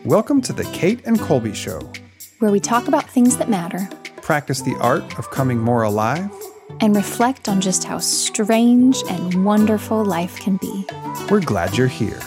Welcome to the Kate and Colby Show, where we talk about things that matter, practice the art of coming more alive, and reflect on just how strange and wonderful life can be. We're glad you're here.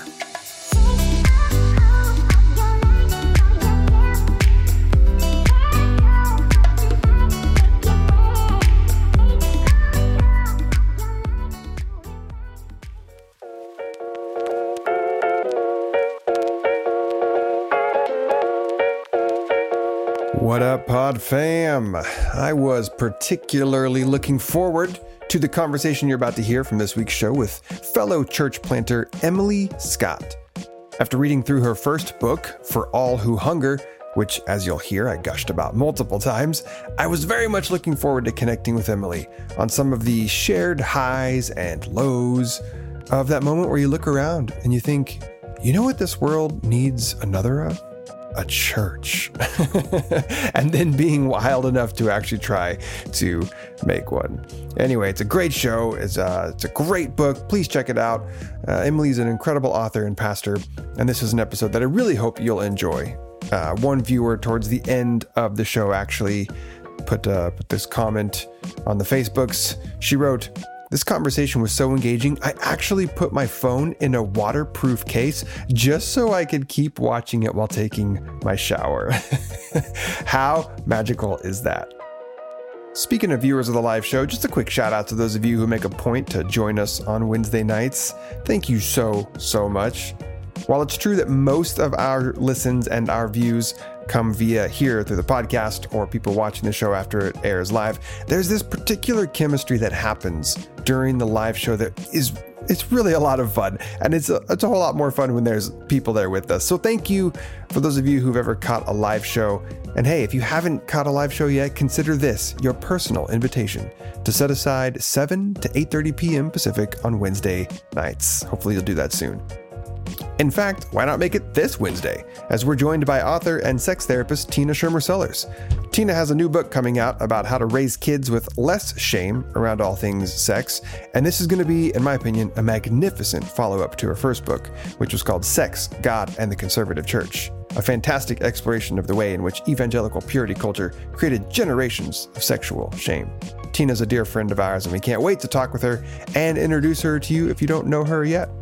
What up, Pod Fam? I was particularly looking forward to the conversation you're about to hear from this week's show with fellow church planter Emily Scott. After reading through her first book, For All Who Hunger, which, as you'll hear, I gushed about multiple times, I was very much looking forward to connecting with Emily on some of the shared highs and lows of that moment where you look around and you think, you know what this world needs another of? A church. And then being wild enough to actually try to make one. Anyway, it's a great show. It's a great book. Please check it out. Emily's an incredible author and pastor, and this is an episode that I really hope you'll enjoy. One viewer towards the end of the show actually put this comment on the Facebooks. She wrote, "This conversation was so engaging, I actually put my phone in a waterproof case just so I could keep watching it while taking my shower." How magical is that? Speaking of viewers of the live show, just a quick shout out to those of you who make a point to join us on Wednesday nights. Thank you so much. While it's true that most of our listens and our views come via here through the podcast or people watching the show after it airs live, there's this particular chemistry that happens during the live show that it's really a lot of fun, and it's a whole lot more fun when there's people there with us. So thank you for those of you who've ever caught a live show. And hey, if you haven't caught a live show yet, consider this your personal invitation to set aside 7 to 8:30 p.m. Pacific on Wednesday nights. Hopefully you'll do that soon. In fact, why not make it this Wednesday, as we're joined by author and sex therapist Tina Schermer Sellers. Tina has a new book coming out about how to raise kids with less shame around all things sex, and this is going to be, in my opinion, a magnificent follow-up to her first book, which was called Sex, God, and the Conservative Church, a fantastic exploration of the way in which evangelical purity culture created generations of sexual shame. Tina's a dear friend of ours, and we can't wait to talk with her and introduce her to you if you don't know her yet.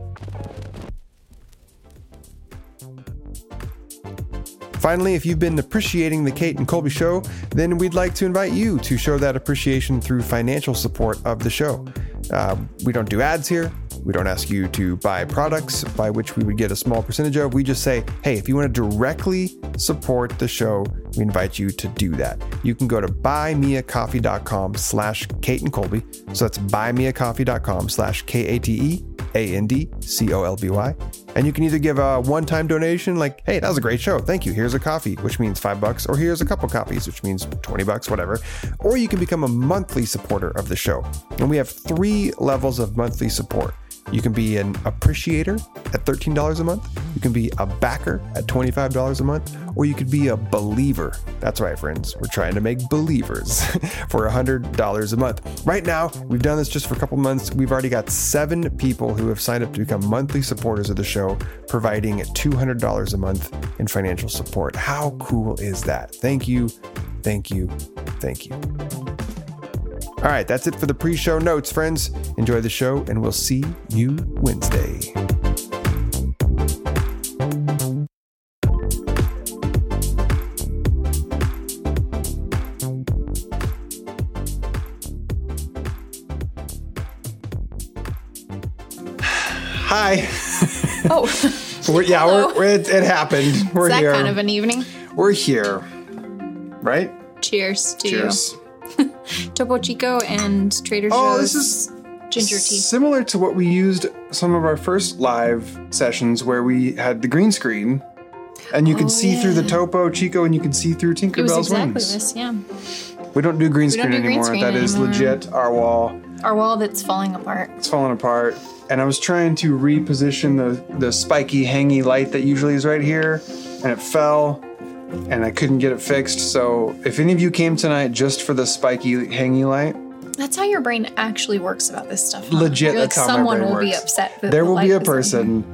Finally, if you've been appreciating the Kate and Colby Show, then we'd like to invite you to show that appreciation through financial support of the show. We don't do ads here. We don't ask you to buy products by which we would get a small percentage of. We just say, hey, if you want to directly support the show, we invite you to do that. You can go to buymeacoffee.com/Kate and Colby. So that's buymeacoffee.com/KATEANDCOLBY. And you can either give a one-time donation like, hey, that was a great show. Thank you. Here's a coffee, which means $5, or here's a couple coffees, which means $20, whatever. Or you can become a monthly supporter of the show. And we have 3 levels of monthly support. You can be an appreciator at $13 a month. You can be a backer at $25 a month, or you could be a believer. That's right, friends. We're trying to make believers for $100 a month. Right now, we've done this just for a couple months. We've already got 7 people who have signed up to become monthly supporters of the show, providing $200 a month in financial support. How cool is that? Thank you. Thank you. Thank you. All right, that's it for the pre-show notes, friends. Enjoy the show, and we'll see you Wednesday. Hi. Oh. It happened. We're here. Is that here. kind of an evening? We're here. Right? Cheers to Cheers. you. Topo Chico and Trader Joe's. Oh, this is ginger tea. Similar to what we used some of our first live sessions where we had the green screen and you could see through the Topo Chico and you could see through Tinkerbell's wings. It It was exactly wings. this, yeah. We don't do green screen anymore. That is legit our wall. Our wall that's falling apart. It's falling apart. And I was trying to reposition the spiky hangy light that usually is right here, and it fell. And I couldn't get it fixed. So if any of you came tonight just for the spiky hangy light, that's how your brain actually works about this stuff. Huh? Legit, You're that's like, how my brain works. Someone will be upset. There will be a person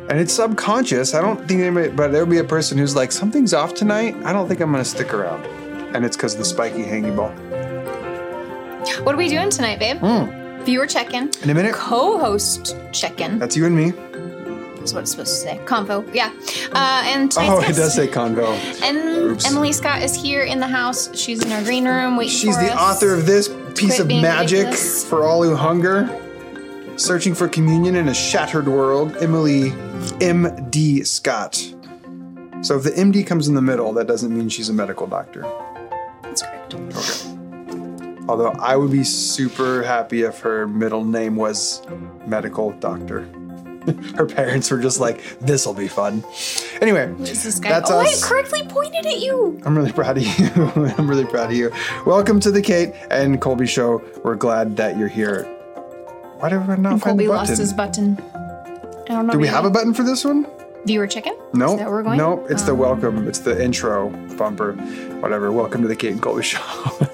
And it's subconscious. I don't think anybody, but there'll be a person who's like, something's off tonight. I don't think I'm going to stick around. And it's because of the spiky hangy ball. What are we doing tonight, babe? Viewer check-in. In a minute. Co-host check-in. That's you and me. That's what it's supposed to say. Convo. Yeah. And it does say convo. And Oops. Emily Scott is here in the house. She's in our green room waiting for us. She's the author of this piece of magic ridiculous. for all who hunger. Searching for communion in a shattered world. Emily M.D. Scott. So if the M.D. comes in the middle, that doesn't mean she's a medical doctor. That's correct. Okay. Although I would be super happy if her middle name was medical doctor. Her parents were just like, this'll be fun. Anyway, This guy. that's I us. correctly pointed at you. I'm really proud of you. I'm really proud of you. Welcome to the Kate and Colby Show. We're glad that you're here. Why did everyone not And find the Colby button? lost his button. I don't know. Do we have a button for this one? viewer check-in? No. Is that where we're going? No, it's the welcome. It's the intro bumper. Whatever. Welcome to the Kate and Colby Show.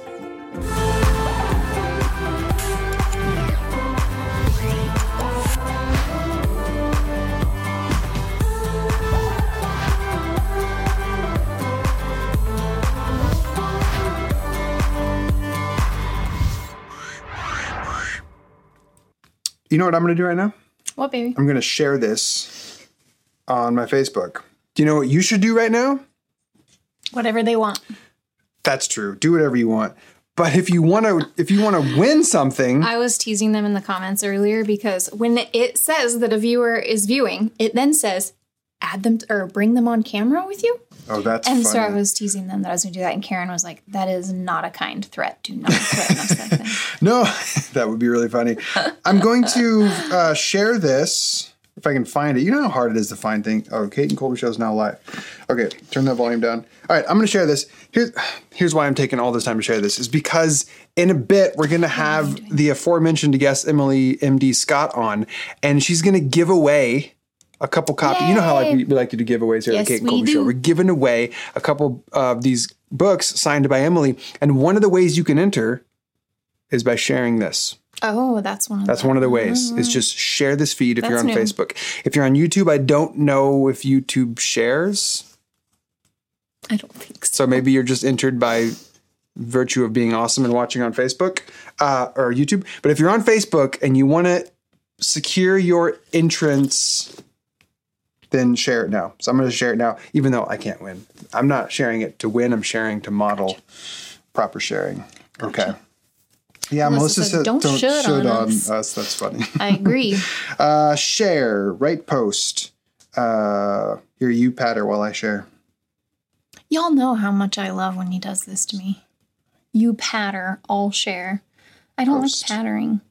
You know what I'm going to do right now? What, baby? I'm going to share this on my Facebook. Do you know what you should do right now? Whatever they want. That's true. Do whatever you want. But if you want to win something, I was teasing them in the comments earlier because when it says that a viewer is viewing, it then says add them or bring them on camera with you. oh, that's And funny. so I was teasing them that I was going to do that. And Karen was like, that is not a kind threat. Do not threaten us that thing. No, that would be really funny. I'm going to share this if I can find it. You know how hard it is to find things. Oh, Kate and Colby Show is now live. Okay, turn that volume down. All right, I'm going to share this. Here's why I'm taking all this time to share this is because in a bit we're going to have the aforementioned guest Emily M.D. Scott on, and she's going to give away a couple copies. You know how we like to do giveaways here at Yes, the Kate and we Colby do. Show. We're giving away a couple of these books signed by Emily, and one of the ways you can enter is by sharing this. Oh, that's one of That's one of the ways. Is just share this feed if you're on That's new. Facebook. If you're on YouTube, I don't know if YouTube shares. I don't think so. So maybe you're just entered by virtue of being awesome and watching on Facebook or YouTube. But if you're on Facebook and you want to secure your entrance, then share it now. So I'm going to share it now, even though I can't win. I'm not sharing it to win. I'm sharing to model proper sharing. Okay. Yeah, Melissa said "Don't should on us." That's funny. I agree. Share, right post. Here, you patter while I share. Y'all know how much I love when he does this to me. You patter, I'll share. I don't Post. like pattering.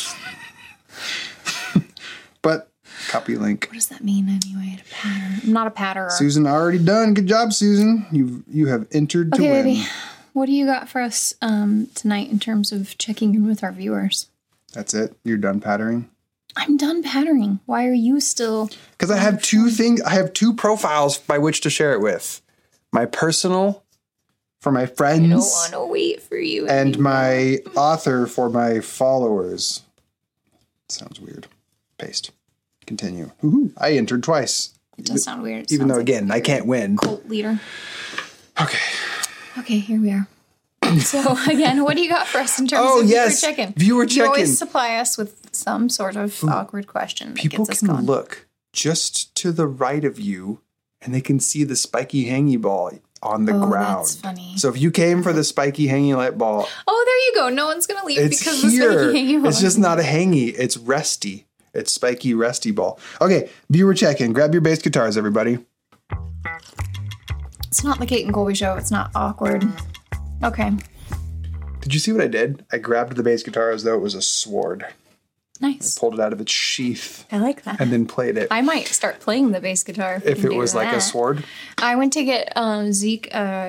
But copy link. What does that mean anyway, to patter? I'm not a patterer. Susan already done. Good job, Susan. You have entered to Okay, win. baby. What do you got for us tonight in terms of checking in with our viewers? That's it. You're done pattering. I'm done pattering. Why are you still... Because I have two things. I have two profiles by which to share it with. My personal for my friends. I don't want to wait for you. And my author for my followers. Sounds weird. Paste. Continue. Woohoo. I entered twice. It does sound weird. It Even though, sounds like again, I can't win. cult leader. Okay. Okay, here we are. So, again, what do you got for us in terms Oh, of yes. viewer check-in? Viewer You check-in. always supply us with some sort of awkward question that People gets us can going. look just to the right of you and they can see the spiky hangy ball on the ground. That's funny. So if you came for the spiky hangy light ball, Oh, there you go. No one's going to leave it's because here. the spiky hanging It's just not a hangy. It's resty. It's spiky resty ball. Okay, viewer check-in. Grab your bass guitars, everybody. It's not the Kate and Colby Show. It's not awkward. Okay. Did you see what I did? I grabbed the bass guitar as though it was a sword. Nice. Pulled it out of its sheath I like that. and then played it. I might start playing the bass guitar If we it can was do like a that. sword. I went to get Zeke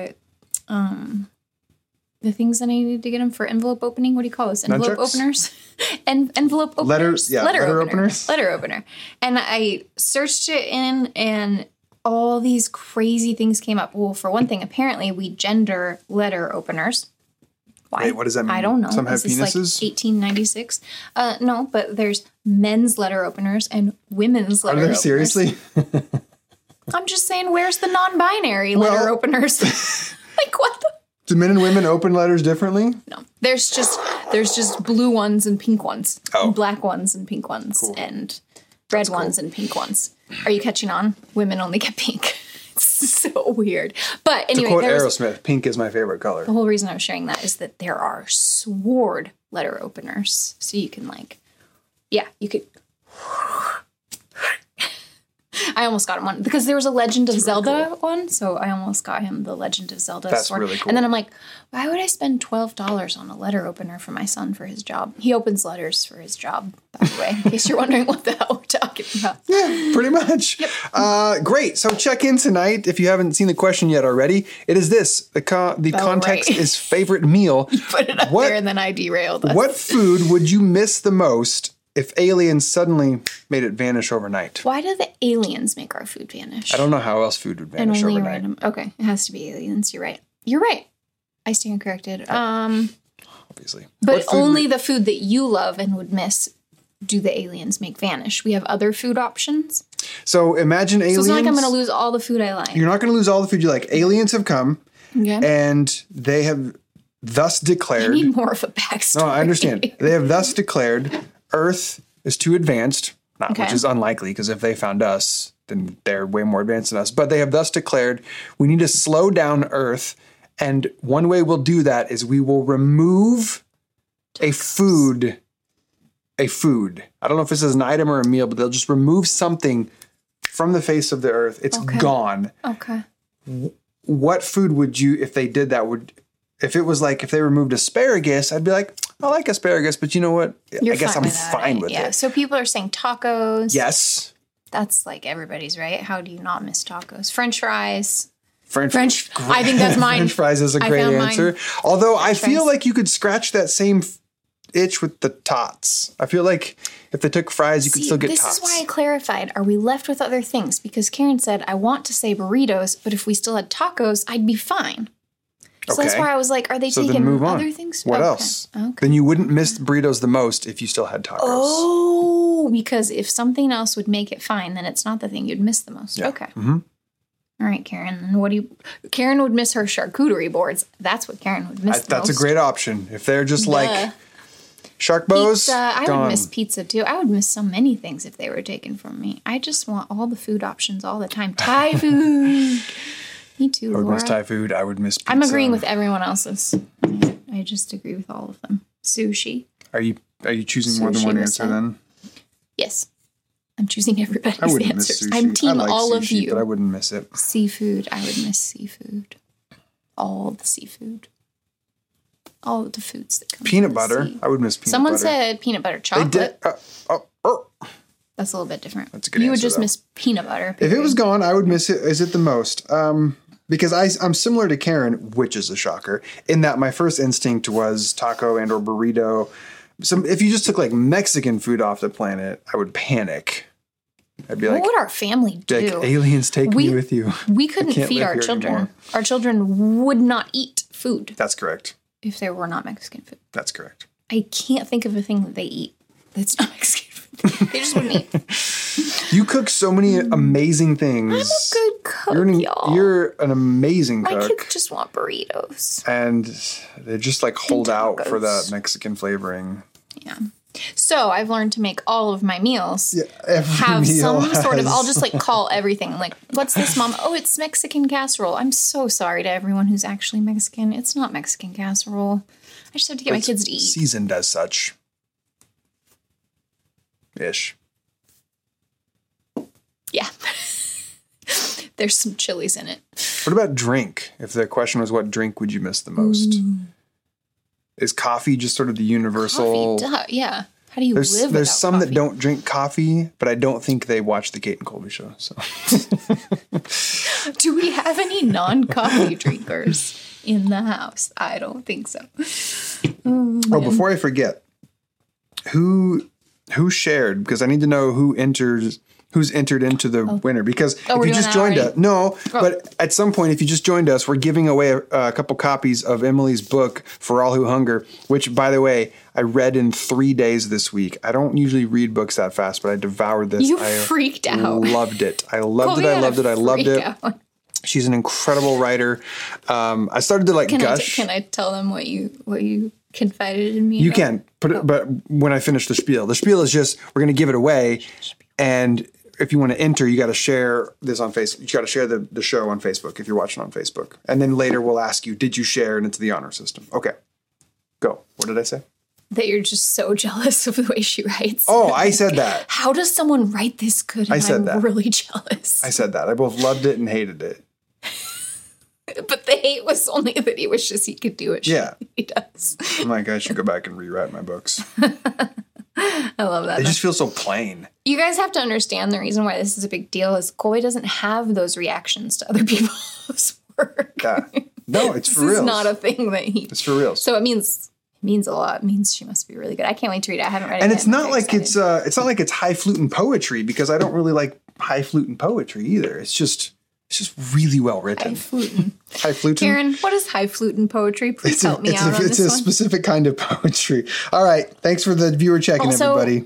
the things that I needed to get him for envelope opening. What do you call those? Envelope Nunchucks? openers? Envelope openers? Letters, yeah, letter openers. Letter opener. And I searched it in and all these crazy things came up. Well, for one thing, apparently we gender letter openers. Why? Wait, what does that mean? I don't know. Some have Is this like penises? 1896? No, but there's men's letter openers and women's letter openers. Seriously? I'm just saying, where's the non-binary letter openers? Like, what the? Do men and women open letters differently? No. There's just blue ones and pink ones. Oh. And black ones and pink ones. Cool. And red ones and pink ones. Are you catching on? Women only get pink. It's so weird. But anyway, to quote Aerosmith, pink is my favorite color. The whole reason I was sharing that is that there are sword letter openers. So you can you could. I almost got him one because there was a Legend of Zelda one, so I almost got him the Legend of Zelda That's sword. really cool. And then I'm like, why would I spend $12 on a letter opener for my son for his job? He opens letters for his job, by the way, in case you're wondering what the hell we're talking about. Yeah, pretty much. Yep. Great. So check in tonight if you haven't seen the question yet already. It is this. The context is favorite meal. You put it up there and then I derailed us. What food would you miss the most if aliens suddenly made it vanish overnight? Why do the aliens make our food vanish? I don't know how else food would vanish and only overnight. Random. Okay, it has to be aliens. You're right. You're right. I stand corrected. Obviously. But only the food that you love and would miss do the aliens make vanish. We have other food options. So imagine aliens. So it's not like I'm going to lose all the food I like. You're not going to lose all the food you like. Aliens have come and they have thus declared. I need more of a backstory. No, I understand. They have thus declared Earth is too advanced, which is unlikely because if they found us, then they're way more advanced than us. But they have thus declared we need to slow down Earth. And one way we'll do that is we will remove a food. I don't know if this is an item or a meal, but they'll just remove something from the face of the Earth. It's gone. Okay. What food would you, if they did that, if it was like, if they removed asparagus, I'd be like, I like asparagus, but you know what? I guess I'm fine with it. Yeah. So people are saying tacos. Yes. That's like everybody's, right? How do you not miss tacos? French fries. French. I think that's mine. French fries is a great answer. Although I feel like you could scratch that same itch with the tots. I feel like if they took fries, you could still get tots. This is why I clarified. Are we left with other things? Because Karen said, I want to say burritos, but if we still had tacos, I'd be fine. So that's why I was like, are they taking other things? What else? Okay. Then you wouldn't miss burritos the most if you still had tacos. Oh, because if something else would make it fine, then it's not the thing you'd miss the most. Yeah. Okay. Mm-hmm. All right, Karen. And Karen would miss her charcuterie boards. That's what Karen would miss the most. That's a great option. If they're just like shark bows, I would miss pizza too. I would miss so many things if they were taken from me. I just want all the food options all the time. Thai food. Me too, Laura. I would miss Thai food. I would miss pizza. I'm agreeing with everyone else's. I just agree with all of them. Sushi. Are you choosing more than one answer then? Yes. I'm choosing everybody's I wouldn't answers. Miss sushi. I'm team I like all sushi, of you. But I wouldn't miss it. Seafood. I would miss seafood. All the seafood. All of the foods that come peanut butter. I would miss peanut butter. Someone said peanut butter chocolate. They did. That's a little bit different. That's a good answer. You would just miss peanut butter. If it was gone, I would miss it. Is it the most? Because I'm similar to Karen, which is a shocker, in that my first instinct was taco and or burrito. If you just took like Mexican food off the planet, I would panic. I'd be like, what would our family do? Like, aliens take me with you. We couldn't feed our children. Anymore. Our children would not eat food. That's correct. If there were not Mexican food. That's correct. I can't think of a thing that they eat that's not Mexican food. They just wouldn't eat. You cook so many amazing things. I'm a good cook, y'all. You're an amazing cook. My kids just want burritos. And they just like hold out for that Mexican flavoring. Yeah. So I've learned to make all of my meals have some sort of, I'll just like call everything. Like, what's this, Mom? Oh, it's Mexican casserole. I'm so sorry to everyone who's actually Mexican. It's not Mexican casserole. I just have to get my kids to eat. Seasoned as such. Ish. Yeah. There's some chilies in it. What about drink? If the question was what drink would you miss the most? Is coffee just sort of the universal? Coffee, yeah. How do you live without There's some coffee? that don't drink coffee, but I don't think they watch the Kate and Colby show. So, do we have any non-coffee drinkers in the house? I don't think so. Oh, before I forget, who who shared, because I need to know who's entered into the winner. Because if you just joined us, but at some point, if you just joined us, we're giving away a couple copies of Emily's book, For All Who Hunger, which, by the way, I read in 3 days this week. I don't usually read books that fast, but I devoured this. You freaked out. Loved it. I loved it. She's an incredible writer. I started to gush. Can I tell them what you confided in me? You can, but when I finish the spiel is just, we're going to give it away. And if you want to enter, you got to share this on Facebook. You got to share the show on Facebook if you're watching on Facebook. And then later we'll ask you, did you share it into the honor system? Okay, go. What did I say? That you're just so jealous of the way she writes. Oh, I said that. How does someone write this good? And I'm really jealous. I said that. I both loved it and hated it. But the hate was only that he wishes he could do it. Yeah. He does. I'm like, I should go back and rewrite my books. I love that. They just feel so plain. You guys have to understand the reason why this is a big deal is Colby doesn't have those reactions to other people's work. Yeah. No, it's for real. This is not a thing that he... It's for real. So it means a lot. It means she must be really good. I can't wait to read it. I haven't read it and yet. it's not like it's not like it's high fluting poetry, because I don't really like high fluting poetry either. It's just really well written. High fluting. High fluting. Karen, what is high fluting poetry? Please help me out on this one. It's a specific kind of poetry. All right. Thanks for the viewer check-in, everybody.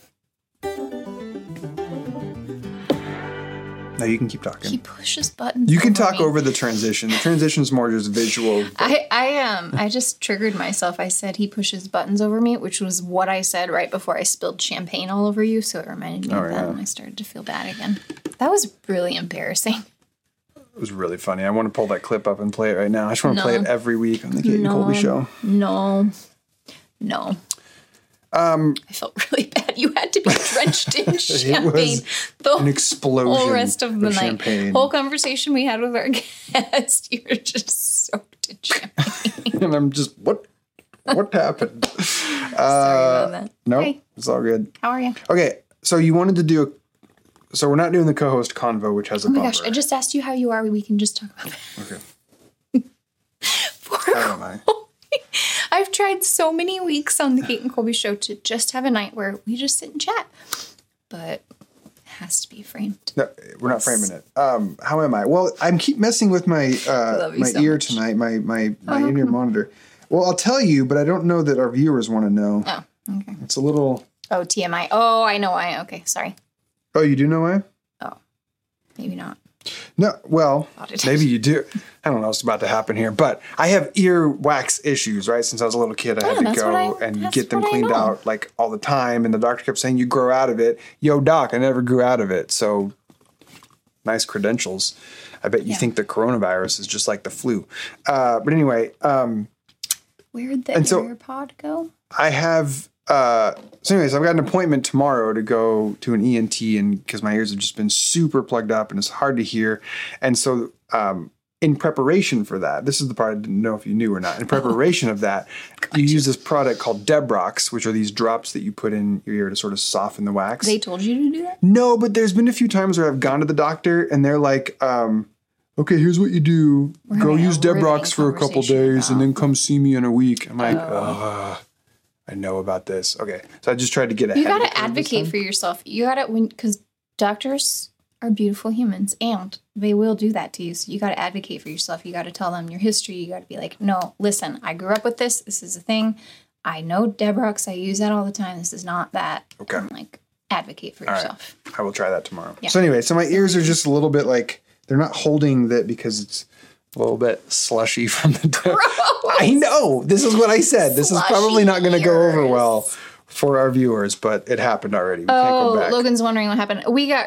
No, you can keep talking. He pushes buttons. You can talk over the transition. The transition's more just visual. I just triggered myself. I said he pushes buttons over me, which was what I said right before I spilled champagne all over you. So it reminded me of that, and I started to feel bad again. That was really embarrassing. It was really funny. I want to pull that clip up and play it right now. I just want to play it every week on the Kate and Colby show. No. I felt really bad. You had to be drenched in champagne. An explosion. Whole rest of the night. Champagne. Whole conversation we had with our guest, you were just soaked in champagne. And I'm just, what happened? Sorry about that. No, hey. It's all good. How are you? Okay, so you wanted to do so we're not doing the co-host convo, which has a bumper. Oh my gosh, I just asked you how you are. We can just talk about that. Okay. Poor Colby. I've tried so many weeks on the Kate and Colby show to just have a night where we just sit and chat. But it has to be framed. No, we're not framing it. How am I? Well, I keep messing with my ear tonight, my in-ear monitor. Well, I'll tell you, but I don't know that our viewers want to know. Oh, okay. It's a little... Oh, TMI. Oh, I know why. Okay, sorry. Oh, you do know why? Oh, maybe not. No, well, maybe you do. I don't know what's about to happen here, but I have ear wax issues, right? Since I was a little kid, I had to go and get them cleaned out like all the time. And the doctor kept saying, you grow out of it. Yo, doc, I never grew out of it. So nice credentials. I bet you think the coronavirus is just like the flu. But anyway. Where'd the AirPod go? I have... so anyways, I've got an appointment tomorrow to go to an ENT, and because my ears have just been super plugged up and it's hard to hear. And so, in preparation for that, this is the part I didn't know if you knew or not. In preparation of that, you use this product called Debrox, which are these drops that you put in your ear to sort of soften the wax. They told you to do that? No, but there's been a few times where I've gone to the doctor and they're like, okay, here's what you do. Go use Debrox for a couple days and then come see me in a week. I'm like, I know about this. Okay. So I just tried to get ahead. You got to advocate for yourself. You got to, because doctors are beautiful humans and they will do that to you. So you got to advocate for yourself. You got to tell them your history. You got to be like, no, listen, I grew up with this. This is a thing. I know Debrox. I use that all the time. This is not that. Okay. And like advocate for yourself. Right. I will try that tomorrow. Yeah. So anyway, so my ears are just a little bit like, they're not holding that because it's a little bit slushy from the Gross. I know. This is what I said. This is probably not going to go over well for our viewers, but it happened already. We can't go back. Logan's wondering what happened.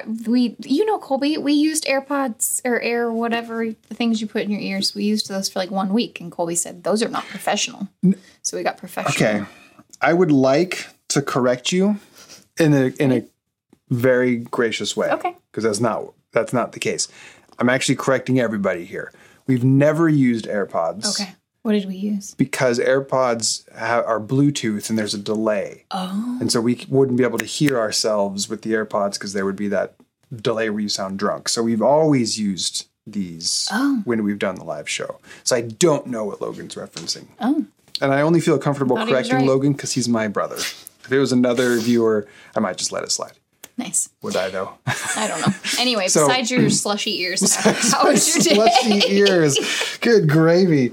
Colby, we used AirPods or Air, whatever the things you put in your ears. We used those for like 1 week, and Colby said those are not professional. So we got professional. Okay, I would like to correct you in a very gracious way. Okay, because that's not the case. I'm actually correcting everybody here. We've never used AirPods. Okay. What did we use? Because AirPods are Bluetooth and there's a delay. Oh. And so we wouldn't be able to hear ourselves with the AirPods because there would be that delay where you sound drunk. So we've always used these when we've done the live show. So I don't know what Logan's referencing. Oh. And I only feel comfortable correcting Logan because he's my brother. If it was another viewer, I might just let it slide. Nice. Would I, though? I don't know. Anyway, besides your slushy ears, how was your day? Slushy ears. Good gravy.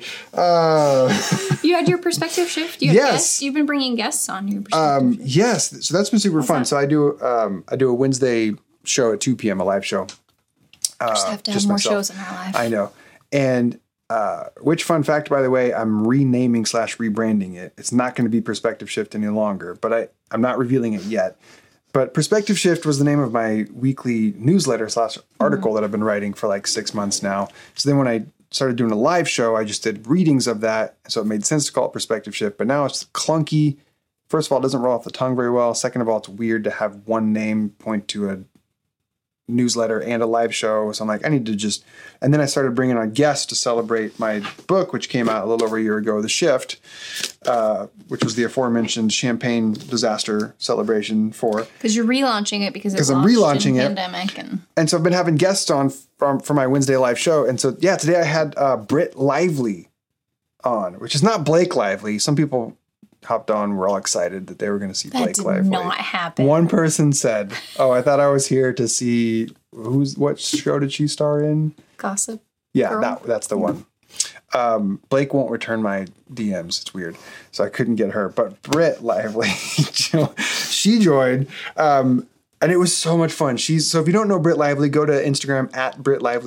You had your perspective shift? You have Yes. guests? You've been bringing guests on your perspective shift. Yes. So that's been super fun. that? So I do a Wednesday show at 2 p.m., a live show. Just have to have just more myself. shows in our life. I know. And which, fun fact, by the way, I'm renaming / rebranding it. It's not going to be Perspective Shift any longer, but I'm not revealing it yet. But Perspective Shift was the name of my weekly newsletter / article that I've been writing for like 6 months now. So then when I started doing a live show, I just did readings of that. So it made sense to call it Perspective Shift. But now it's clunky. First of all, it doesn't roll off the tongue very well. Second of all, it's weird to have one name point to a newsletter and a live show. So I'm like, I need to just, and then I started bringing on guests to celebrate my book, which came out a little over a year ago, The Shift, which was the aforementioned Champagne disaster celebration for. Because you're relaunching it because I'm relaunching it. Pandemic and so I've been having guests on for my Wednesday live show. And so, yeah, today I had Britt Lively on, which is not Blake Lively. Some people hopped on, were all excited that they were going to see Blake Lively. That did not happen. One person said, "Oh, I thought I was here to see what show did she star in?" Gossip. Yeah, Girl. that's the one. Blake won't return my DMs. It's weird, so I couldn't get her. But Britt Lively, she joined, and it was so much fun. So if you don't know Britt Lively, go to Instagram at Britt Lively,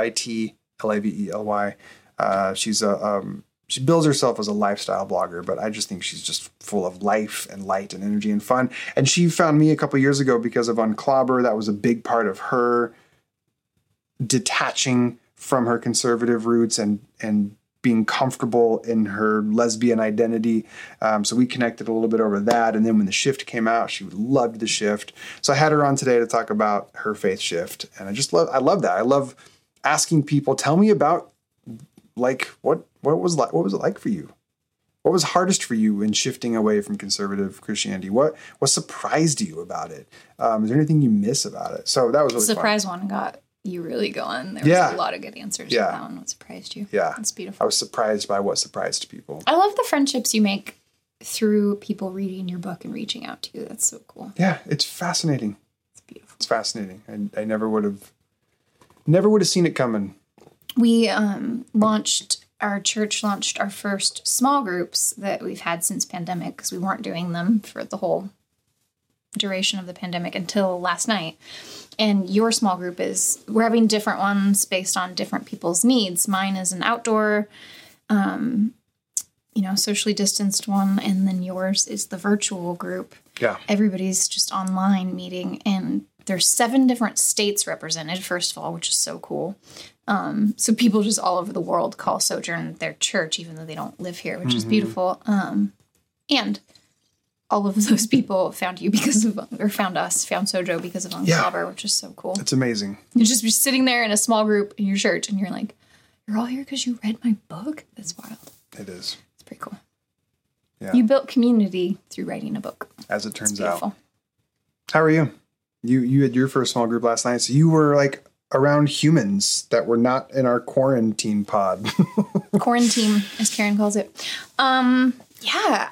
BRITLIVELY. She bills herself as a lifestyle blogger, but I just think she's just full of life and light and energy and fun. And she found me a couple years ago because of Unclobber. That was a big part of her detaching from her conservative roots and being comfortable in her lesbian identity. So we connected a little bit over that. And then when The Shift came out, she loved The Shift. So I had her on today to talk about her faith shift. And I love that. I love asking people, tell me about like what was it like for you? What was hardest for you in shifting away from conservative Christianity? What surprised you about it? Is there anything you miss about it? So that was really surprise fun. one got you really going. There was a lot of good answers to that one. What surprised you? Yeah. It's beautiful. I was surprised by what surprised people. I love the friendships you make through people reading your book and reaching out to you. That's so cool. Yeah, it's fascinating. It's beautiful. It's fascinating. I never would have seen it coming. We our church launched our first small groups that we've had since pandemic because we weren't doing them for the whole duration of the pandemic until last night. And your small group we're having different ones based on different people's needs. Mine is an outdoor, socially distanced one. And then yours is the virtual group. Yeah. Everybody's just online meeting. And there's 7 different states represented, first of all, which is so cool. So people just all over the world call Sojourn their church, even though they don't live here, which is beautiful. And all of those people found you found Sojo because of Unclobber, which is so cool. It's amazing. You just be sitting there in a small group in your church, and you're like, you're all here because you read my book? That's wild. It is. It's pretty cool. Yeah. You built community through writing a book. As it turns out. How are you? You had your first small group last night, so you were like around humans that were not in our quarantine pod. Quarantine, as Karen calls it. Yeah,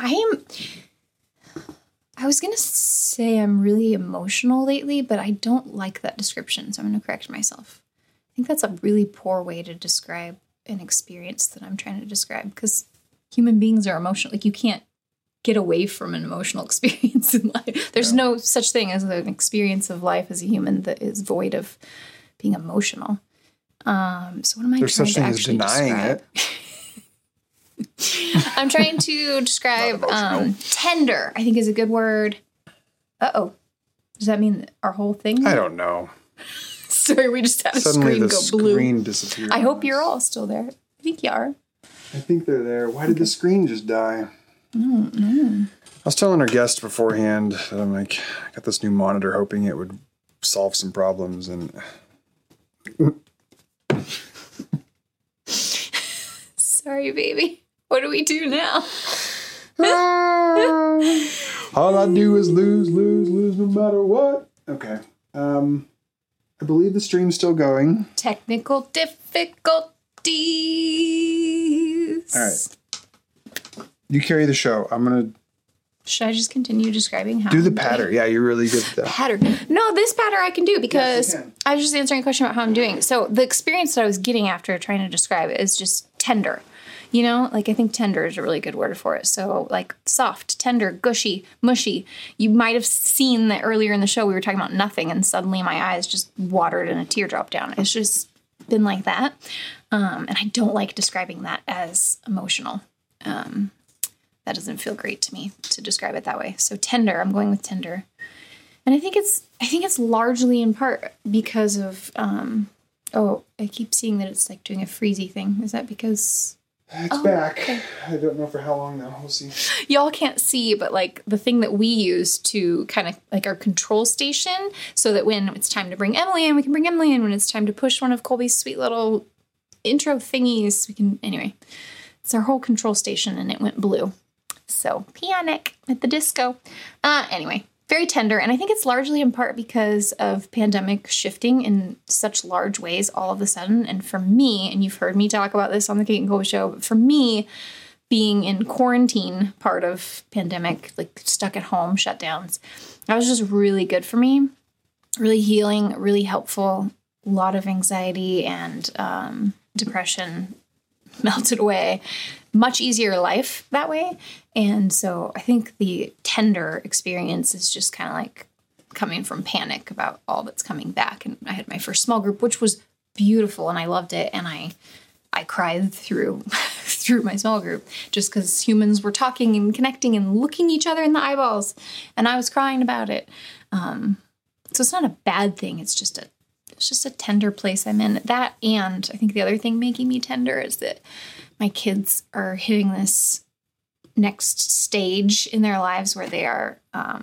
I was going to say I'm really emotional lately, but I don't like that description, so I'm going to correct myself. I think that's a really poor way to describe an experience that I'm trying to describe, because human beings are emotional. Like, you can't get away from an emotional experience in life. There's no such thing as an experience of life as a human that is void of being emotional. So what am I There's trying such to thing as actually denying describe? it. I'm trying to describe tender, I think is a good word. Uh-oh. Does that mean our whole thing? I don't know. Sorry, we just had a Suddenly screen the go blue. screen disappeared. I hope you're all still there. I think you are. I think they're there. Why did the screen just die? I don't know. I was telling our guest beforehand that I'm like, I got this new monitor hoping it would solve some problems, and Sorry, baby. What do we do now? all I do is lose no matter what. Okay. I believe the stream's still going. Technical difficulties. All right. You carry the show. I'm going to Should I just continue describing how? Do the patter. Yeah, you're really good at that. Patter. No, this patter I can do because Yes, you can. I was just answering a question about how I'm doing. So the experience that I was getting after trying to describe it is just tender. You know, like I think tender is a really good word for it. So like soft, tender, gushy, mushy. You might have seen that earlier in the show we were talking about nothing and suddenly my eyes just watered and a teardrop down. It's just been like that. And I don't like describing that as emotional. That doesn't feel great to me to describe it that way. So tender, I'm going with tender. And I think it's largely in part because of I keep seeing that it's like doing a freezy thing. Is that because It's back. Okay. I don't know for how long though. We'll see. y'all can't see, but like the thing that we use to kind of like our control station so that when it's time to bring Emily in, we can bring Emily in. When it's time to push one of Colby's sweet little intro thingies, we can, anyway, it's our whole control station and it went blue. So panic at the disco. Anyway, very tender. And I think it's largely in part because of pandemic shifting in such large ways all of a sudden. And for me, and you've heard me talk about this on the Kate and Colby show, but for me, being in quarantine part of pandemic, like stuck at home, shutdowns, that was just really good for me. Really healing, really helpful. A lot of anxiety and depression melted away. Much easier life that way. And so I think the tender experience is just kind of like coming from panic about all that's coming back. And I had my first small group, which was beautiful and I loved it. And I cried through my small group just because humans were talking and connecting and looking each other in the eyeballs. And I was crying about it. So it's not a bad thing. It's just a tender place I'm in. That, and I think the other thing making me tender is that my kids are hitting this next stage in their lives where they're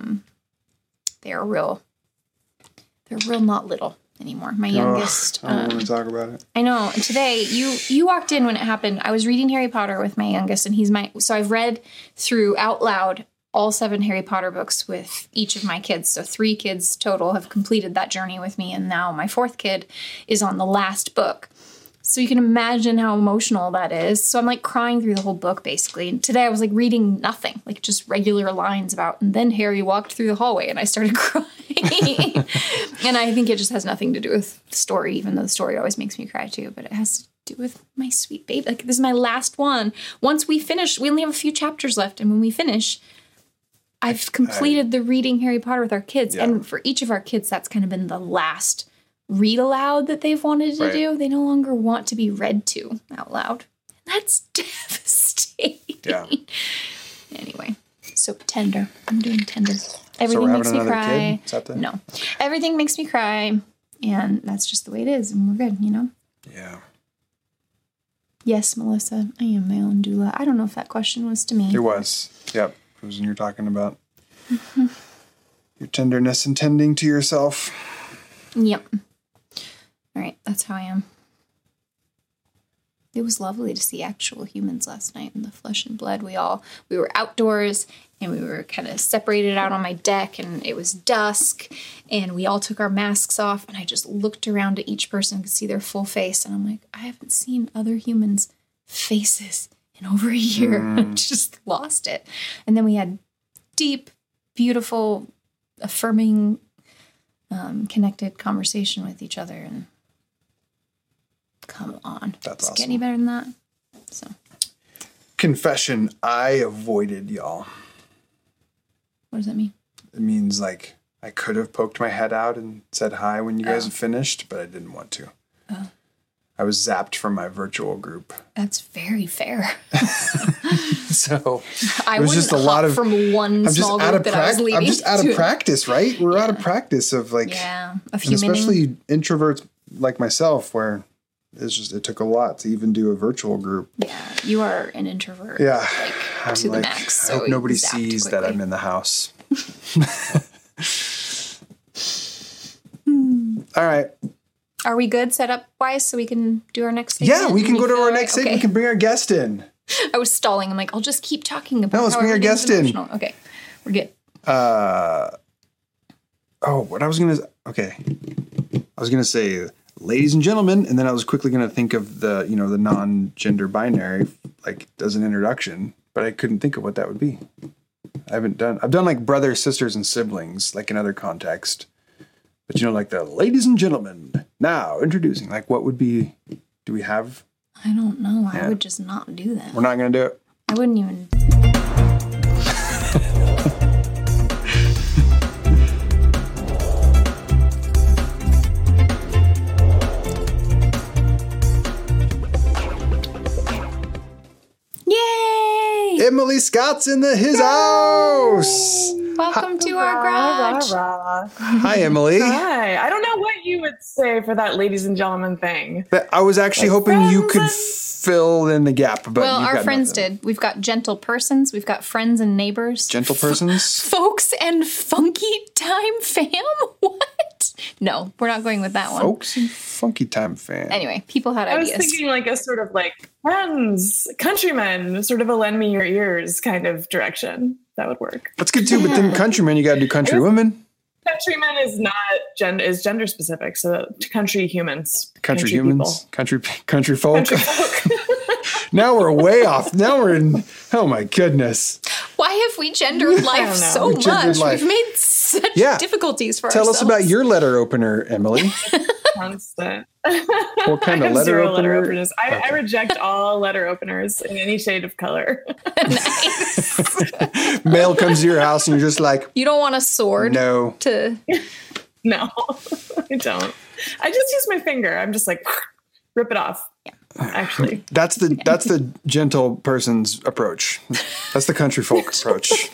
real not little anymore. My youngest. I don't want to talk about it. I know. Today, you walked in when it happened. I was reading Harry Potter with my youngest, and so I've read through out loud all 7 Harry Potter books with each of my kids. So 3 kids total have completed that journey with me. And now my 4th kid is on the last book. So you can imagine how emotional that is. So I'm like crying through the whole book basically. And today I was like reading nothing, like just regular lines about, and then Harry walked through the hallway and I started crying. And I think it just has nothing to do with the story, even though the story always makes me cry too. But it has to do with my sweet baby. Like this is my last one. Once we finish, we only have a few chapters left. And when we finish, I've completed the reading Harry Potter with our kids. Yeah. And for each of our kids, that's kind of been the last read aloud that they've wanted to do. They no longer want to be read to out loud. That's devastating. Yeah. Anyway, so tender. I'm doing tender. Everything makes me cry. No. Everything makes me cry. And that's just the way it is. And we're good, you know? Yeah. Yes, Melissa, I am my own doula. I don't know if that question was to me. It was. Yep. It was when you were talking about your tenderness and tending to yourself. Yep. All right, that's how I am. It was lovely to see actual humans last night in the flesh and blood. We were outdoors and we were kind of separated out on my deck and it was dusk and we all took our masks off and I just looked around at each person and could see their full face and I'm like, I haven't seen other humans' faces in over a year. I just lost it. And then we had deep, beautiful, affirming, connected conversation with each other and come on. That's awesome. Awesome. Get any better than that? So, confession, I avoided y'all. What does that mean? It means like I could have poked my head out and said hi when you guys have finished, but I didn't want to. Oh. I was zapped from my virtual group. That's very fair. So I was just a lot of from one small group that I was leading. I'm just out of practice, right? We're out of practice of like, of humaning. Especially introverts like myself, where it took a lot to even do a virtual group. Yeah, you are an introvert. Yeah, like, to the max. So I hope nobody sees that I'm in the house. All right. Are we good setup wise so we can do our next thing? Yeah, we can go to our next thing. We can bring our guest in. I was stalling. I'm like, I'll just keep talking about. No, let's bring our guest in. Okay, we're good. What I was gonna. Okay, I was gonna say, ladies and gentlemen, and then I was quickly gonna think of the non-gender binary, like as an introduction, but I couldn't think of what that would be. I've done like brothers, sisters, and siblings, like in other context. But like the ladies and gentlemen, now introducing, like what would be, do we have? I don't know. I would just not do that. We're not going to do it? I wouldn't even. Yay! Emily Scott's in his house. Welcome to our garage. Hi, Emily. Hi. I don't know what you would say for that ladies and gentlemen thing. I was actually hoping you could fill in the gap. But well, our friends did. We've got gentle persons. We've got friends and neighbors. Gentle persons? Folks and funky time fam? What? No, we're not going with that one. Folks and funky time fam. Anyway, people had I ideas. was thinking like a sort of like friends, countrymen, sort of a lend me your ears kind of direction. That would work. That's good too, but then countrymen, you got to do country women. Countrymen is not gender specific, so country humans. Country humans? People. Country folk? Country folk. Now we're way off. Now we're in, oh my goodness. Why have we gendered life so much? We've made such difficulties for ourselves. Tell us about your letter opener, Emily. Constant. What kind of letter openers? I reject all letter openers in any shade of color. Nice. Mail comes to your house and you're just like, you don't want a sword? No. No, I don't. I just use my finger. I'm just like, rip it off. Yeah. Actually, that's the gentle person's approach. That's the country folk approach.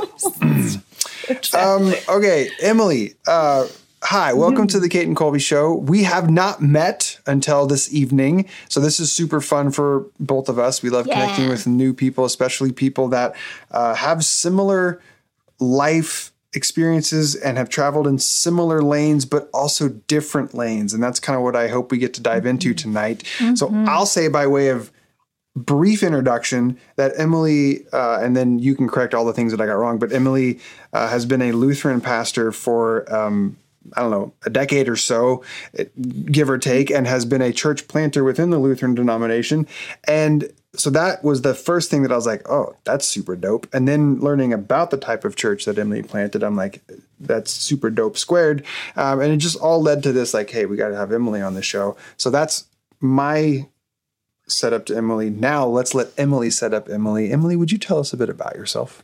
Okay, Emily. Hi, welcome to the Kate and Colby Show. We have not met until this evening, so this is super fun for both of us. We love connecting with new people, especially people that have similar life experiences and have traveled in similar lanes, but also different lanes. And that's kind of what I hope we get to dive into tonight. Mm-hmm. So I'll say by way of brief introduction that Emily, and then you can correct all the things that I got wrong, but Emily has been a Lutheran pastor for, I don't know, a decade or so, give or take, and has been a church planter within the Lutheran denomination. And so that was the first thing that I was like, oh, that's super dope. And then learning about the type of church that Emily planted, I'm like, that's super dope squared. And it just all led to this, like, hey, we got to have Emily on the show. So that's my setup to Emily. Now let's let Emily set up Emily. Emily, would you tell us a bit about yourself?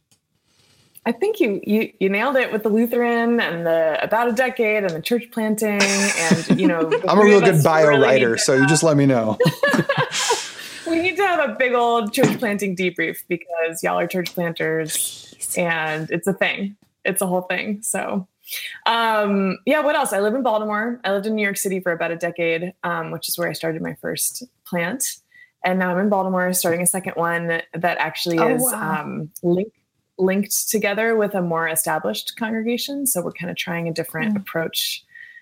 I think you nailed it with the Lutheran and the about a decade and the church planting and I'm a real good bio writer, so you just let me know. We need to have a big old church planting debrief because y'all are church planters and it's a thing. It's a whole thing. So, what else? I live in Baltimore. I lived in New York City for about a decade, which is where I started my first plant. And now I'm in Baltimore starting a second one that actually is linked together with a more established congregation. So we're kind of trying a different approach.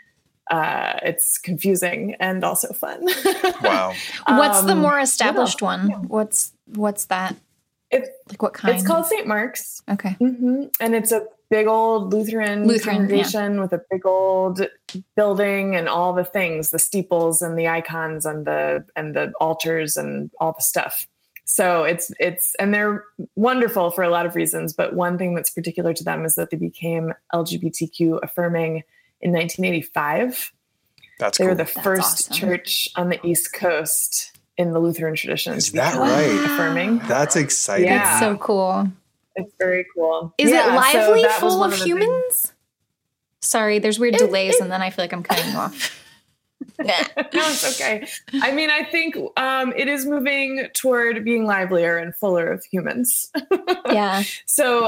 It's confusing and also fun. Wow. What's the more established one? Yeah. What's that? Like what kind? It's called St. Mark's. Okay. Mm-hmm. And it's a big old Lutheran congregation with a big old building and all the things, the steeples and the icons and the altars and all the stuff. So and they're wonderful for a lot of reasons, but one thing that's particular to them is that they became LGBTQ affirming in 1985. They were the first church on the East Coast in the Lutheran tradition. Is that right? Affirming. That's exciting. Yeah. That's so cool. It's very cool. Is it lively, full of humans? Sorry, there's weird delays, and then I feel like I'm cutting you off. No, it's okay. I mean, I think it is moving toward being livelier and fuller of humans. Yeah. So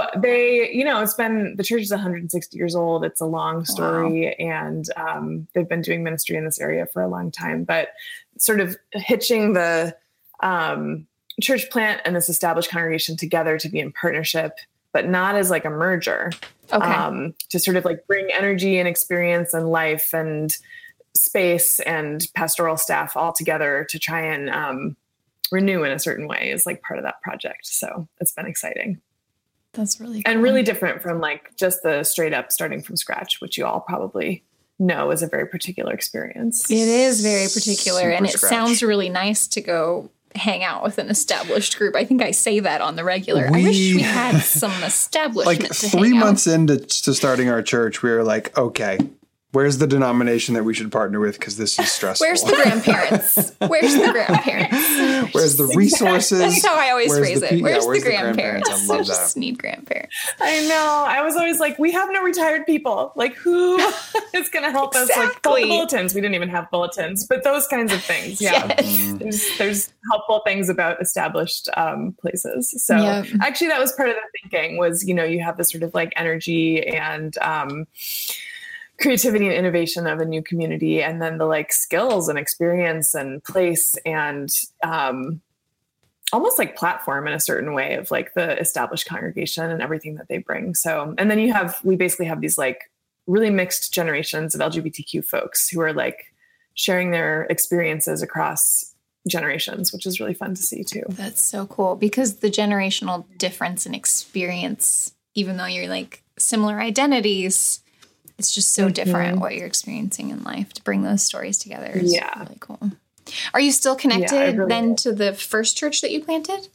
the church is 160 years old. It's a long story, and they've been doing ministry in this area for a long time. But sort of hitching the church plant and this established congregation together to be in partnership, but not as like a merger. Okay. To sort of like bring energy and experience and life and space and pastoral staff all together to try and renew in a certain way is like part of that project. So it's been exciting. That's really cool. And really different from like just the straight up starting from scratch, which you all probably know is a very particular experience. It is very particular. And it sounds really nice to go hang out with an established group. I think I say that on the regular. I wish we had some establishment like to 3 hang out. months into starting our church, we were like, okay, where's the denomination that we should partner with? Because this is stressful. Where's the grandparents? Where's the grandparents? Where's the resources? That's how I always phrase it. Where's the grandparents? I love I just that. need grandparents. I know. I was always like, we have no retired people. Like, who is going to help us? Like, Exactly. bulletins. We didn't even have bulletins, but those kinds of things. Yeah. Yes. There's helpful things about established places. So Yep. actually, that was part of the thinking was, you have this sort of like energy and creativity and innovation of a new community, and then the like skills and experience and place and almost like platform in a certain way of like the established congregation and everything that they bring. So, and then we basically have these like really mixed generations of LGBTQ folks who are like sharing their experiences across generations, which is really fun to see too. That's so cool because the generational difference in experience, even though you're like similar identities, it's just so different what you're experiencing in life. To bring those stories together is really cool. Are you still connected then to the first church that you planted?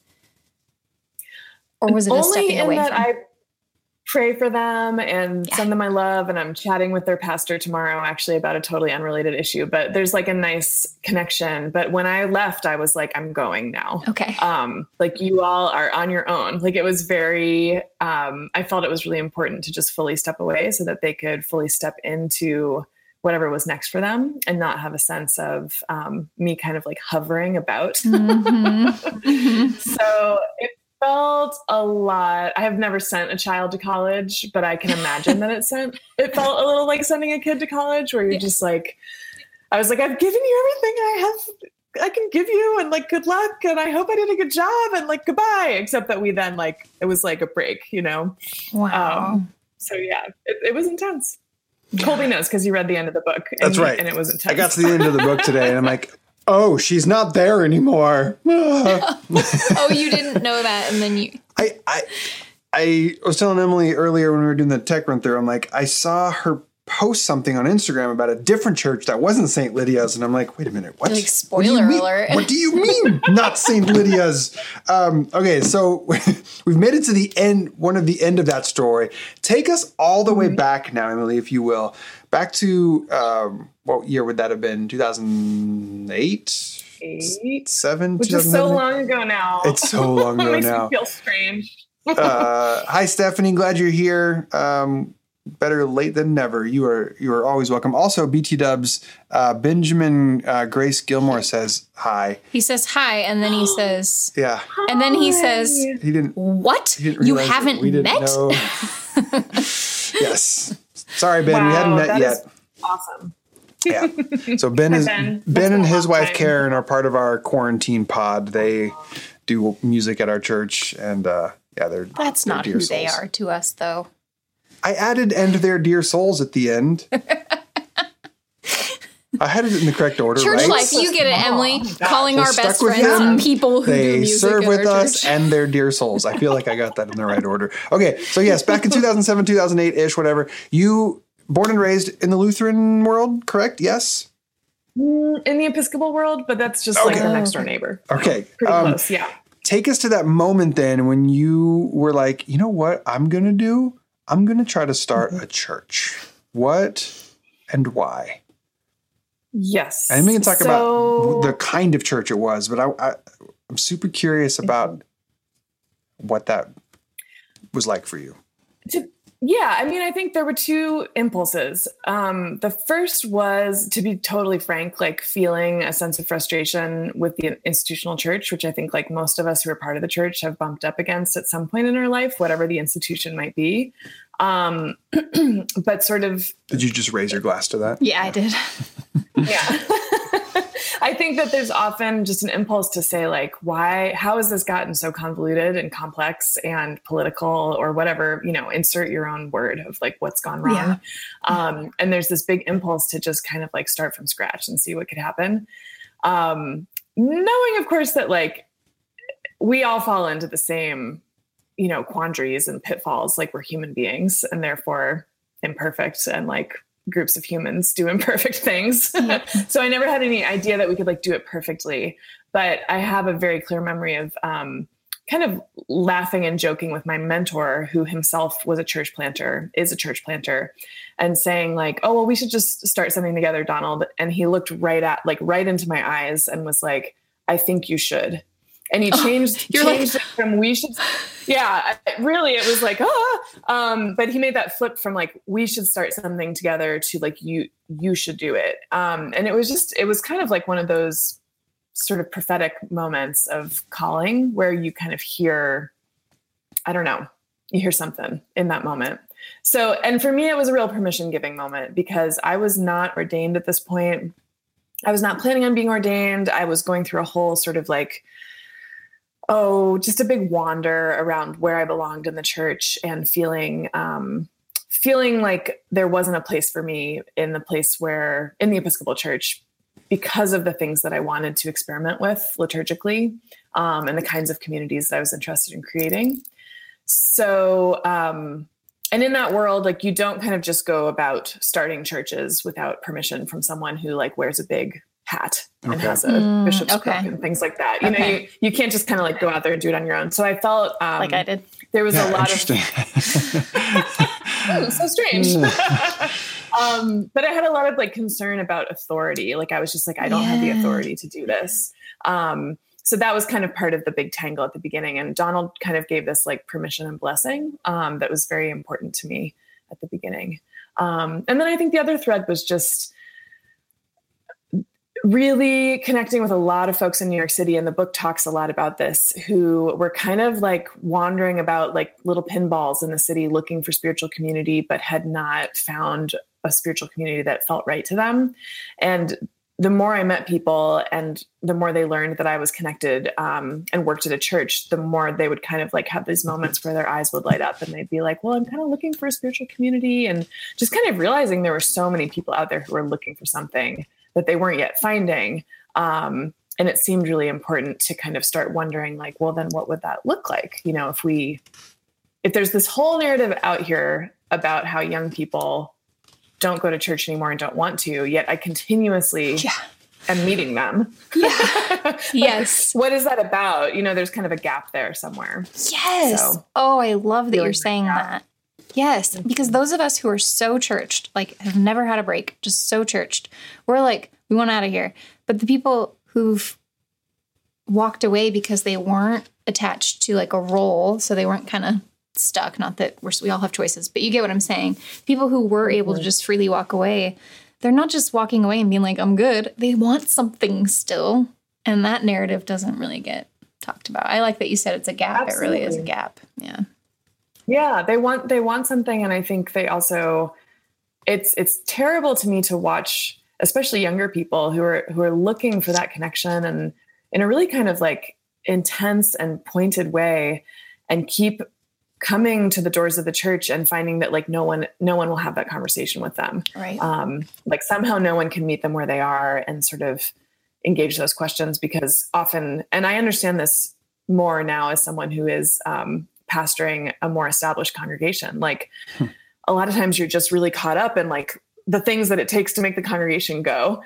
Or was it a stepping away from? I pray for them and send them my love, and I'm chatting with their pastor tomorrow actually about a totally unrelated issue, but there's like a nice connection. But when I left, I was like, I'm going now. Okay. Like you all are on your own. Like it was very, I felt it was really important to just fully step away so that they could fully step into whatever was next for them and not have a sense of me kind of like hovering about. So it felt a lot. I have never sent a child to college, but I can imagine that it felt a little like sending a kid to college where you're just like, I was like, I've given you everything I can give you and like, good luck. And I hope I did a good job and like, goodbye. Except that we then like, it was like a break, Wow. So yeah, it was intense. Colby knows because he read the end of the book. That's right. And it was intense. I got to the end of the book today and I'm like, oh, she's not there anymore. Oh, you didn't know that. And then you. I was telling Emily earlier when we were doing the tech run through, I'm like, I saw her post something on Instagram about a different church that wasn't St. Lydia's. And I'm like, wait a minute. What? Like, spoiler alert. What do you mean not St. Lydia's? Okay, so we've made it to the end, one of the end of that story. Take us all the way back now, Emily, if you will. Back to, what year would that have been? 2008? 7? Which is so long ago now. It's so long ago It makes now. me feel strange. Hi, Stephanie. Glad you're here. Better late than never. You are always welcome. Also, BT Dubs, Benjamin Grace Gilmore says hi. He says hi, and then he says, Yeah. and then he says, He didn't. what? He didn't You realize that haven't we didn't met? know. Yes. Sorry, Ben. We hadn't met that yet. is awesome. Yeah. So Ben Hi, is Ben. Ben and his wife time. Karen are part of our quarantine pod. They do music at our church, and they're That's not dear who they souls. are to us, though. I added "and their dear souls" at the end. I had it in the correct order, Church right? life, you get it, Emily. Calling We're our stuck best with friends them. people who do They music serve at with our us church. and their dear souls. I feel like I got that in the right order. Okay, so yes, back in 2007, 2008-ish, whatever. You born and raised in the Lutheran world, correct? Yes? In the Episcopal world, but that's just like the next door neighbor. Okay. Pretty close, yeah. Take us to that moment then when you were like, you know what I'm going to do? I'm going to try to start a church. What and why? Yes. And we can talk about the kind of church it was, but I'm super curious about what that was like for you. Yeah, I mean, I think there were two impulses. The first was, to be totally frank, like feeling a sense of frustration with the institutional church, which I think like most of us who are part of the church have bumped up against at some point in our life, whatever the institution might be. But sort of... Did you just raise your glass to that? Yeah, I did. Yeah. I think that there's often just an impulse to say like, how has this gotten so convoluted and complex and political or whatever, insert your own word of like what's gone wrong. Yeah. And there's this big impulse to just kind of like start from scratch and see what could happen. Knowing of course that like we all fall into the same, quandaries and pitfalls, like we're human beings and therefore imperfect and like groups of humans do imperfect things. So I never had any idea that we could like do it perfectly. But I have a very clear memory of kind of laughing and joking with my mentor, who himself was a church planter, is a church planter, and saying like, oh, well, we should just start something together, Donald. And he looked right into my eyes and was like, I think you should. And he changed it from we should. Yeah, really, it was like, but he made that flip from like, we should start something together to like, you should do it. And it was kind of like one of those sort of prophetic moments of calling where you kind of hear, I don't know, you hear something in that moment. So, and for me, it was a real permission giving moment because I was not ordained at this point. I was not planning on being ordained. I was going through a whole sort of like, just a big wander around where I belonged in the church and feeling like there wasn't a place for me in the Episcopal Church because of the things that I wanted to experiment with liturgically, and the kinds of communities that I was interested in creating. So, and in that world, like you don't kind of just go about starting churches without permission from someone who like wears a big hat and has a bishop's crook and things like that. You know, you can't just kind of like go out there and do it on your own. So I felt like I did. There was a lot of so strange. But I had a lot of like concern about authority. Like I was just like, I don't have the authority to do this. So that was kind of part of the big tangle at the beginning. And Donald kind of gave this like permission and blessing that was very important to me at the beginning. And then I think the other thread was just really connecting with a lot of folks in New York City. And the book talks a lot about this, who were kind of like wandering about like little pinballs in the city looking for spiritual community, but had not found a spiritual community that felt right to them. And the more I met people and the more they learned that I was connected and worked at a church, the more they would kind of like have these moments where their eyes would light up and they'd be like, well, I'm kind of looking for a spiritual community. And just kind of realizing there were so many people out there who were looking for something that they weren't yet finding. And it seemed really important to kind of start wondering like, well, then what would that look like? You know, if there's this whole narrative out here about how young people don't go to church anymore and don't want to, yet I continuously am meeting them. Yes. What is that about? You know, there's kind of a gap there somewhere. Yes. So, I love that you're saying that. Yes, because those of us who are so churched, like have never had a break, just so churched, we're like, we want out of here. But the people who've walked away because they weren't attached to like a role, so they weren't kind of stuck, not that we all have choices, but you get what I'm saying. People who were able to just freely walk away, they're not just walking away and being like, I'm good. They want something still. And that narrative doesn't really get talked about. I like that you said it's a gap. Absolutely. It really is a gap. Yeah. Yeah, they want something, and I think they also, it's terrible to me to watch, especially younger people who are looking for that connection and in a really kind of like intense and pointed way, and keep coming to the doors of the church and finding that like no one will have that conversation with them. Right. Like somehow no one can meet them where they are and sort of engage those questions, because often, and I understand this more now as someone who is pastoring a more established congregation. Like a lot of times you're just really caught up in like the things that it takes to make the congregation go.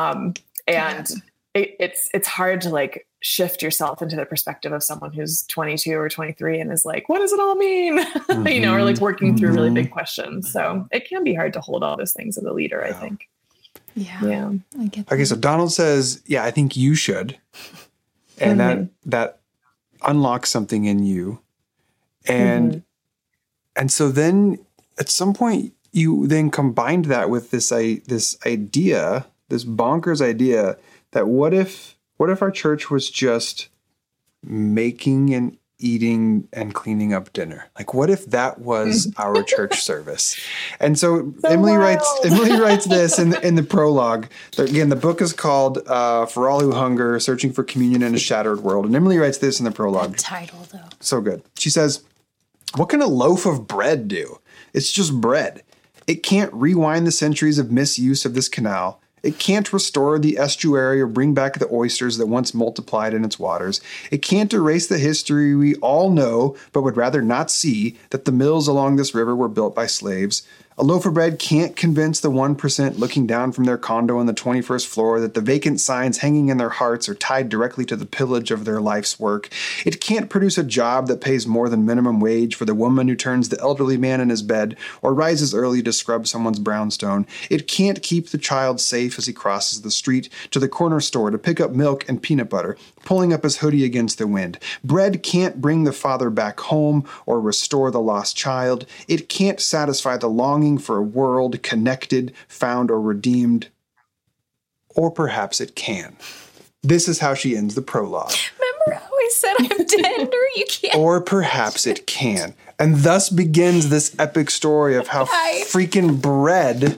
It's hard to like shift yourself into the perspective of someone who's 22 or 23 and is like, what does it all mean? You know, or like working through really big questions. So it can be hard to hold all those things as a leader, I think. Yeah. I get that. Okay. So Donald says, I think you should. And that unlocks something in you. And so then at some point you then combined that with this idea, this bonkers idea that what if our church was just making and eating and cleaning up dinner? Like, what if that was our church service? And so Emily writes this in the prologue. Again, the book is called For All Who Hunger, Searching for Communion in a Shattered World. And Emily writes this in the prologue. That title, though. So good. She says, what can a loaf of bread do? It's just bread. It can't rewind the centuries of misuse of this canal. It can't restore the estuary or bring back the oysters that once multiplied in its waters. It can't erase the history we all know, but would rather not see, that the mills along this river were built by slaves. A loaf of bread can't convince the 1% looking down from their condo on the 21st floor that the vacant signs hanging in their hearts are tied directly to the pillage of their life's work. It can't produce a job that pays more than minimum wage for the woman who turns the elderly man in his bed or rises early to scrub someone's brownstone. It can't keep the child safe as he crosses the street to the corner store to pick up milk and peanut butter, pulling up his hoodie against the wind. Bread can't bring the father back home or restore the lost child. It can't satisfy the longing for a world connected, found, or redeemed. Or perhaps it can. This is how she ends the prologue. Remember how I said I'm tender? You can't. Or perhaps it can. And thus begins this epic story of how freaking bread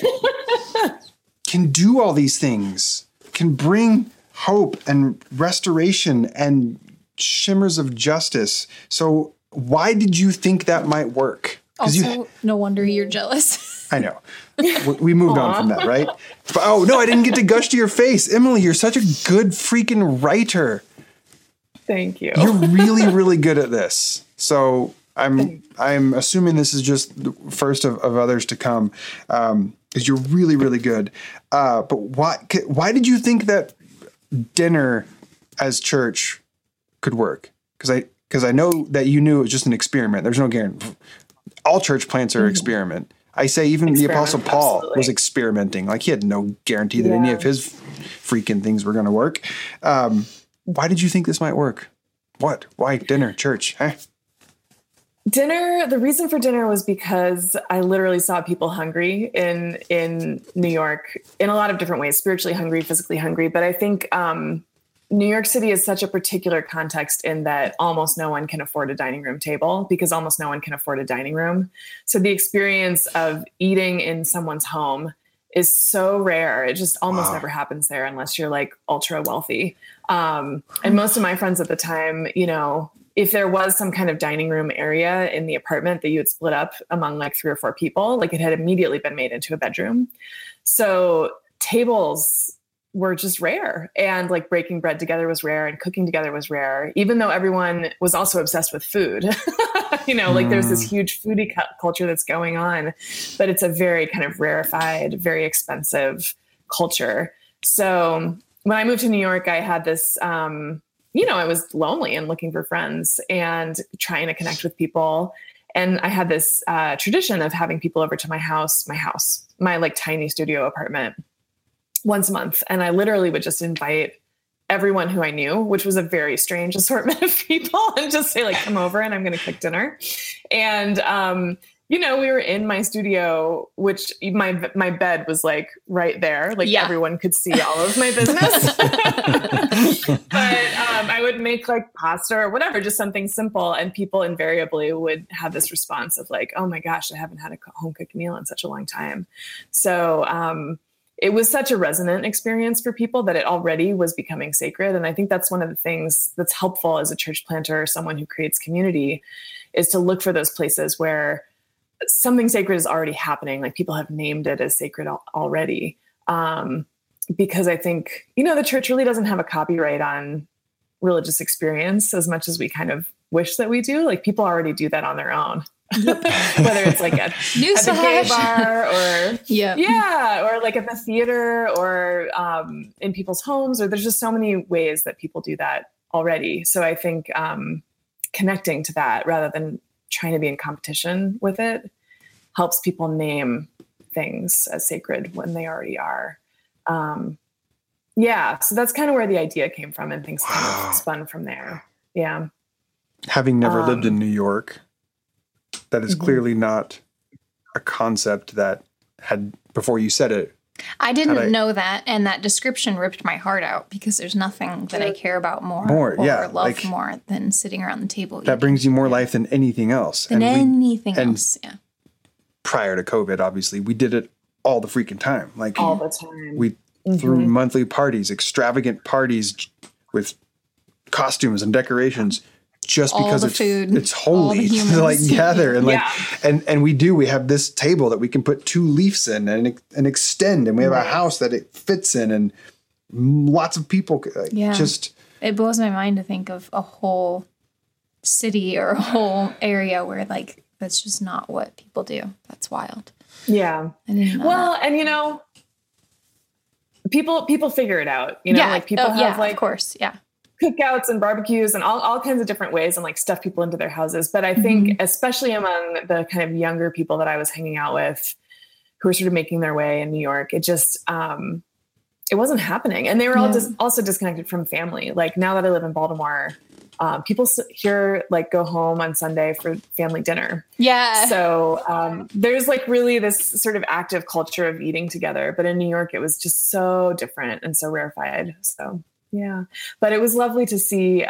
can do all these things, can bring hope and restoration and shimmers of justice. So why did you think that might work? Also, no wonder you're jealous. I know. We moved on from that, right? But, oh, no, I didn't get to gush to your face. Emily, you're such a good freaking writer. Thank you. You're really, really good at this. So I'm assuming this is just the first of others to come, because you're really, really good. But why did you think that dinner as church could work? Because I know that you knew it was just an experiment. There's no guarantee. All church plants are experiment. I say even the Apostle Paul was experimenting. Like he had no guarantee that any of his freaking things were going to work. Why did you think this might work? What? Why dinner, church? Huh? Dinner, the reason for dinner was because I literally saw people hungry in New York in a lot of different ways, spiritually hungry, physically hungry. But I think New York City is such a particular context in that almost no one can afford a dining room table because almost no one can afford a dining room. So the experience of eating in someone's home is so rare. It just almost never happens there unless you're like ultra wealthy. And most of my friends at the time, you know, if there was some kind of dining room area in the apartment that you had split up among like 3 or 4 people, like it had immediately been made into a bedroom. So tables were just rare, and like breaking bread together was rare and cooking together was rare, even though everyone was also obsessed with food. You know, like there's this huge foodie culture that's going on, but it's a very kind of rarefied, very expensive culture. So when I moved to New York, I had this, you know, I was lonely and looking for friends and trying to connect with people. And I had this tradition of having people over to my like tiny studio apartment once a month. And I literally would just invite everyone who I knew, which was a very strange assortment of people, and just say like, come over and I'm going to cook dinner. And, you know, we were in my studio, which my bed was like right there. Like everyone could see all of my business. But I would make like pasta or whatever, just something simple. And people invariably would have this response of like, oh my gosh, I haven't had a home cooked meal in such a long time. So, it was such a resonant experience for people that it already was becoming sacred. And I think that's one of the things that's helpful as a church planter or someone who creates community, is to look for those places where something sacred is already happening. Like people have named it as sacred already. Because I think, you know, the church really doesn't have a copyright on religious experience as much as we kind of wish that we do. Like people already do that on their own. Whether it's like at the gay bar or or like at the theater or in people's homes, or there's just so many ways that people do that already. So I think connecting to that rather than trying to be in competition with it helps people name things as sacred when they already are. So that's kind of where the idea came from, and things kind of spun from there. Yeah. Having never lived in New York, that is clearly not a concept that had, before you said it. I didn't know that, and that description ripped my heart out, because there's nothing that I care about more or love like, more than sitting around the table. That brings you more life than anything else. Yeah. Prior to COVID, obviously, we did it all the freaking time. Like all the time. We threw monthly parties, extravagant parties with costumes and decorations. Just all because it's holy to like gather and like and we have this table that we can put 2 leaves in and extend, and we have a house that it fits in, and lots of people just it blows my mind to think of a whole city or a whole area where like that's just not what people do. That's wild. Yeah. I didn't know Well, that. and you know, people figure it out, you know, like people have like of course. Yeah. cookouts and barbecues and all kinds of different ways and like stuff people into their houses. But I think especially among the kind of younger people that I was hanging out with who were sort of making their way in New York, it just, it wasn't happening. And they were all also disconnected from family. Like now that I live in Baltimore, people here like go home on Sunday for family dinner. Yeah. So there's like really this sort of active culture of eating together. But in New York, it was just so different and so rarefied. So yeah, but it was lovely to see,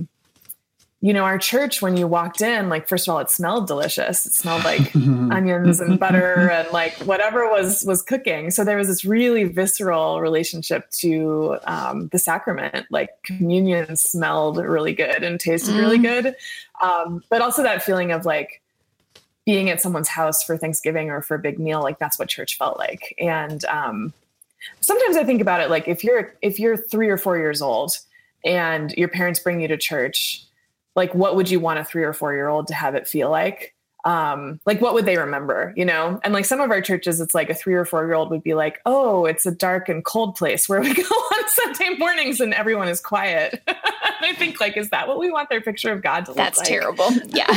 you know, our church, when you walked in, like, first of all, it smelled delicious. It smelled like onions and butter and like whatever was cooking. So there was this really visceral relationship to the sacrament. Like communion smelled really good and tasted really good. But also that feeling of like being at someone's house for Thanksgiving or for a big meal, like that's what church felt like. And sometimes I think about it, like if you're 3 or 4 years old and your parents bring you to church, like, what would you want a 3 or 4 year old to have it feel like? Like, what would they remember, you know? And like some of our churches, it's like a 3 or 4 year old would be like, oh, it's a dark and cold place where we go on Sunday mornings and everyone is quiet. I think like, is that what we want their picture of God to look like? That's terrible. Yeah.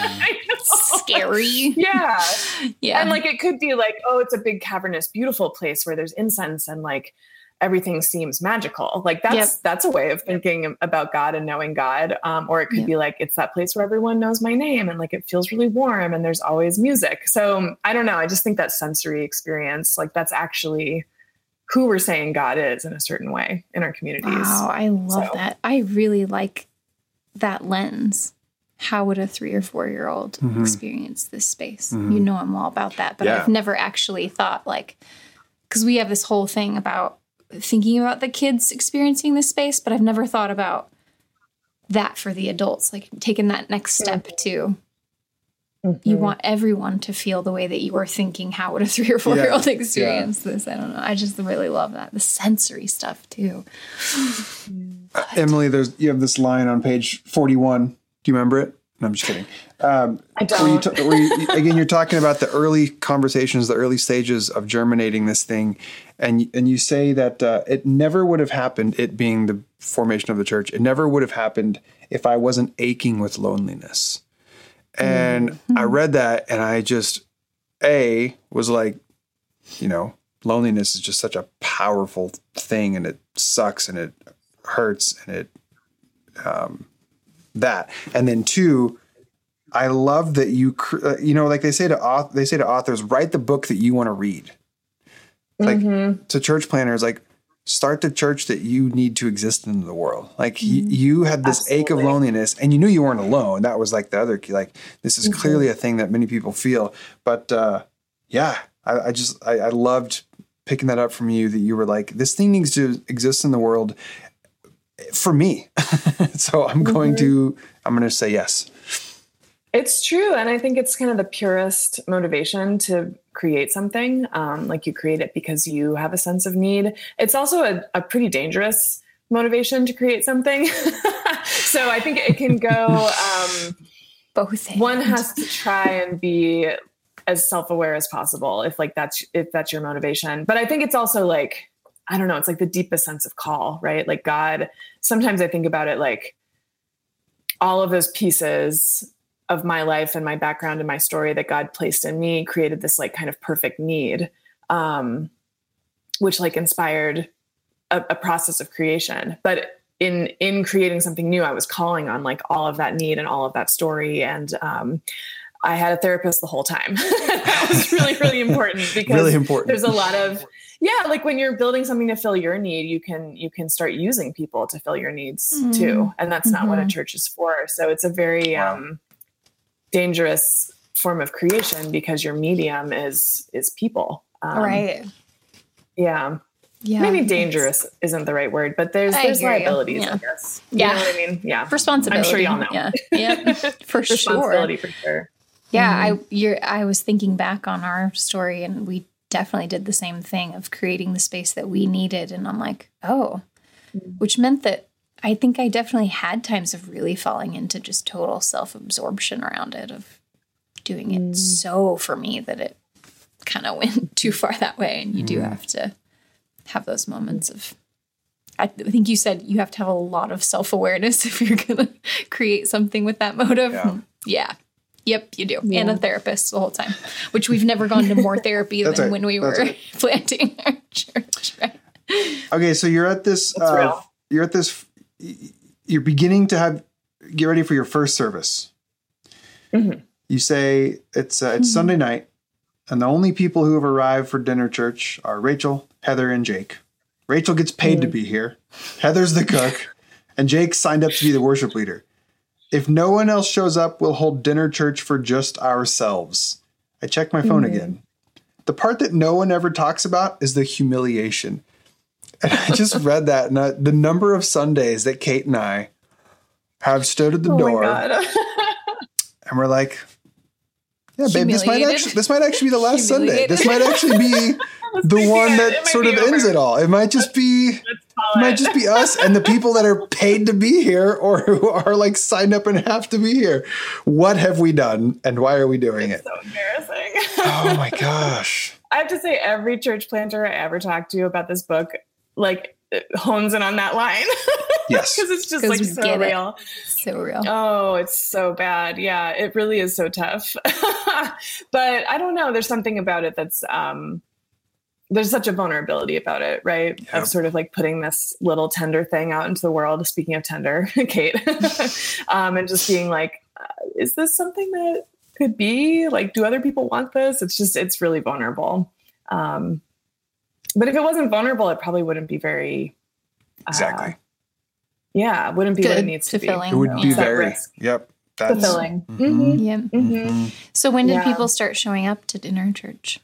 Scary. Yeah. Yeah. And like, it could be like, oh, it's a big cavernous, beautiful place where there's incense and like, everything seems magical. Like that's a way of thinking about God and knowing God. Or it could be like, it's that place where everyone knows my name and like, it feels really warm and there's always music. So I don't know. I just think that sensory experience, like that's actually who we're saying God is in a certain way in our communities. Wow. I love that. I really like that lens. How would a 3 or 4 year old experience this space? You know, I'm all about that, but I've never actually thought like, because we have this whole thing about thinking about the kids experiencing this space, but I've never thought about that for the adults, like taking that next step to you want everyone to feel the way that you are thinking. How would a 3 or 4 year old experience this? I don't know. I just really love that. The sensory stuff too. Emily, you have this line on page 41. Do you remember it? No, I'm just kidding. I don't. Again, you're talking about the early conversations, the early stages of germinating this thing. And you say that it never would have happened, it being the formation of the church, it never would have happened if I wasn't aching with loneliness. And I read that and I just, was like, you know, loneliness is just such a powerful thing and it sucks and it hurts and it, that. And then 2, I love that you know, like they say to authors, write the book that you want to read. Like to church planners, like start the church that you need to exist in the world. Like you had this ache of loneliness and you knew you weren't alone. That was like the other key. Like this is clearly a thing that many people feel. But I loved picking that up from you, that you were like, this thing needs to exist in the world for me. So I'm going to say yes. It's true. And I think it's kind of the purest motivation to create something. Like you create it because you have a sense of need. It's also a pretty dangerous motivation to create something. So I think it can go, both. One has to try and be as self-aware as possible if that's your motivation. But I think it's also like, I don't know, it's like the deepest sense of call, right? Like God, sometimes I think about it like all of those pieces of my life and my background and my story that God placed in me created this like kind of perfect need, which like inspired a process of creation. But in creating something new, I was calling on like all of that need and all of that story. And I had a therapist the whole time. That was really, really important because there's a lot of, like when you're building something to fill your need, you can start using people to fill your needs too. And that's not what a church is for. So it's a very dangerous form of creation because your medium is people. Right. Yeah. Maybe dangerous isn't the right word, but there's liabilities, I guess. You know what I mean? Yeah. Responsibility. I'm sure y'all know. Yeah. For sure. Responsibility for sure. Yeah. I was thinking back on our story and we definitely did the same thing of creating the space that we needed. And I'm like, which meant that I think I definitely had times of really falling into just total self-absorption around it, of doing it so for me that it kind of went too far that way. And you do have to have those moments of, I think you said you have to have a lot of self-awareness if you're going to create something with that motive. Yeah. Yep, you do. Yeah. And a therapist the whole time, which we've never gone to more therapy than when we were planting our church. Right? Okay, so you're at this, you're beginning to get ready for your first service. Mm-hmm. You say it's Sunday night, and the only people who have arrived for dinner church are Rachel, Heather, and Jake. Rachel gets paid to be here. Heather's the cook, and Jake signed up to be the worship leader. If no one else shows up, we'll hold dinner church for just ourselves. I check my phone again. The part that no one ever talks about is the humiliation. And I just read that, and the number of Sundays that Kate and I have stood at the door, and we're like, yeah, babe, this might actually be the last Sunday. This might actually be the one that sort of ends it all. It might just be us and the people that are paid to be here or who are like signed up and have to be here. What have we done and why are we doing it? So embarrassing. Oh my gosh. I have to say every church planter I ever talked to about this book, like hones in on that line. Yes. Because it's just like so real. So real. Oh, it's so bad. Yeah, it really is so tough. But I don't know. There's something about it that's, there's such a vulnerability about it, right? Yep. Of sort of like putting this little tender thing out into the world. Speaking of tender, Kate, and just being like, is this something that could be like, do other people want this? It's really vulnerable. But if it wasn't vulnerable, it probably wouldn't be very, exactly. Wouldn't be what it needs to be. It would be very, fulfilling. Mm-hmm. Yep. Mm-hmm. So when did people start showing up to dinner church?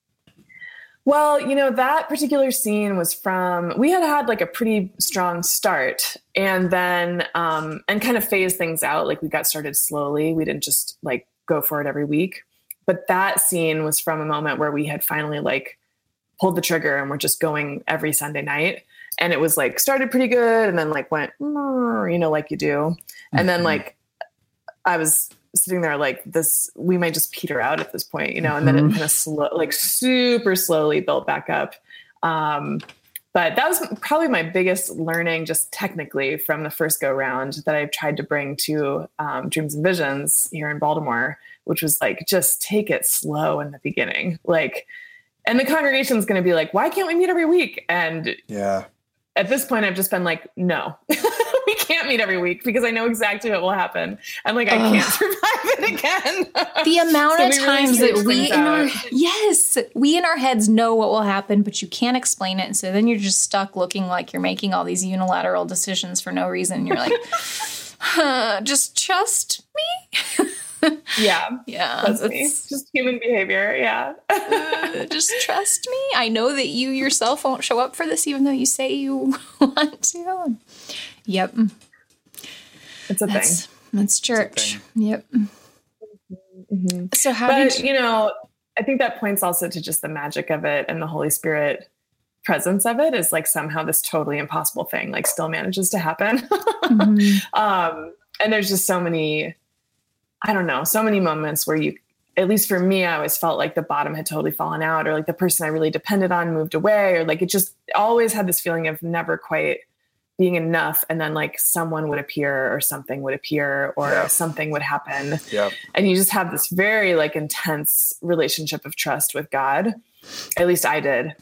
Well, that particular scene was we had like a pretty strong start and then, and kind of phased things out. Like we got started slowly. We didn't just like go for it every week, but that scene was from a moment where we had finally like pulled the trigger and we're just going every Sunday night. And it was like started pretty good and then like went, like you do. And then like, I was sitting there like this, we might just peter out at this point, and then it kind of super slowly built back up. But that was probably my biggest learning just technically from the first go round that I've tried to bring to Dreams and Visions here in Baltimore, which was like, just take it slow in the beginning. Like, and the congregation's going to be like, why can't we meet every week? And at this point I've just been like, no, we can't meet every week because I know exactly what will happen. And like, I can't survive it again. The amount of times that we in our heads know what will happen, but you can't explain it. And so then you're just stuck looking like you're making all these unilateral decisions for no reason. And you're like, just trust me. Yeah. That's me. Just human behavior. Yeah. Just trust me. I know that you yourself won't show up for this, even though you say you want to. Yep. It's a thing. That's church. Yep. Mm-hmm. So I think that points also to just the magic of it and the Holy Spirit presence of it is like somehow this totally impossible thing like still manages to happen. Mm-hmm. And there's just so many moments where at least for me, I always felt like the bottom had totally fallen out or like the person I really depended on moved away or like it just always had this feeling of never quite being enough. And then like someone would appear or something would appear or something would happen. Yeah. And you just have this very like intense relationship of trust with God. At least I did.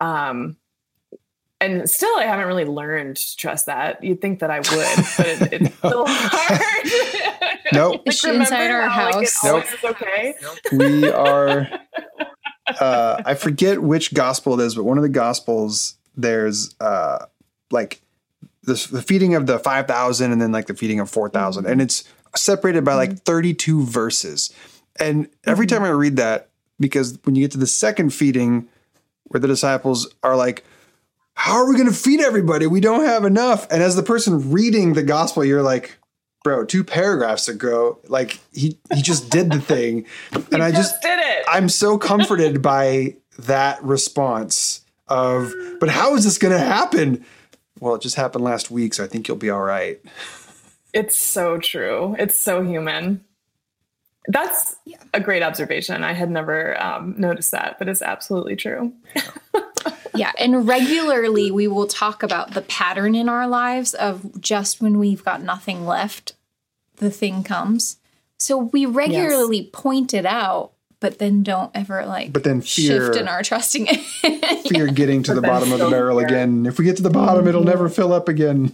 And still, I haven't really learned to trust that. You'd think that I would, but it's still hard. Nope. Is she inside our house? Nope. Is okay? Nope. We are, I forget which gospel it is, but one of the gospels, there's like the feeding of the 5,000 and then like the feeding of 4,000. And it's separated by like 32 verses. And every time I read that, because when you get to the second feeding where the disciples are like, how are we going to feed everybody? We don't have enough. And as the person reading the gospel, you're like, bro, 2 paragraphs ago, like he just did the thing. And I just did it. I'm so comforted by that response of, but how is this going to happen? Well, it just happened last week, so I think you'll be all right. It's so true. It's so human. That's a great observation. I had never noticed that, but it's absolutely true. Yeah. And regularly we will talk about the pattern in our lives of just when we've got nothing left, the thing comes. So we regularly point it out, but then don't ever shift in our trusting it. Fear getting to the bottom of the barrel again. If we get to the bottom, it'll never fill up again.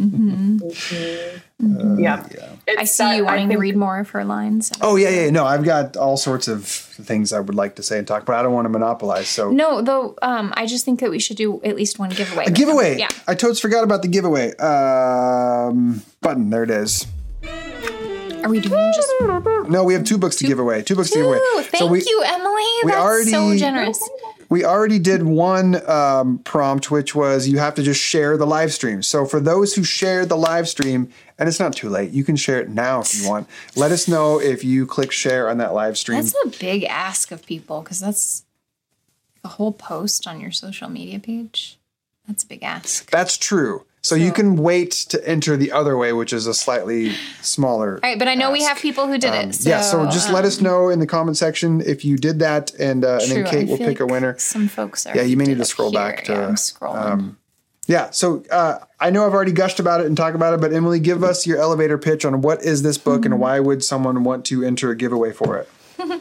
Yeah. I see you wanting to read more of her lines. Oh, yeah. No, I've got all sorts of things I would like to say and talk, but I don't want to monopolize. So no, though, I just think that we should do at least one giveaway. A giveaway. Yeah. I totally forgot about the giveaway. Button. There it is. Are we doing just... No, we have 2 books to give away. 2 books to give away. Thank you, Emily. That's so generous. We already did one prompt, which was you have to just share the live stream. So for those who shared the live stream, and it's not too late, you can share it now if you want. Let us know if you click share on that live stream. That's a big ask of people because that's a whole post on your social media page. That's a big ask. That's true. So you can wait to enter the other way, which is a slightly smaller. All right, but I know we have people who did it. So, so just let us know in the comment section if you did that, and then Kate will pick a winner. Some folks are. Yeah, you may need to scroll back to. Yeah, I'm scrolling. So I know I've already gushed about it and talked about it, but Emily, give us your elevator pitch on what is this book and why would someone want to enter a giveaway for it?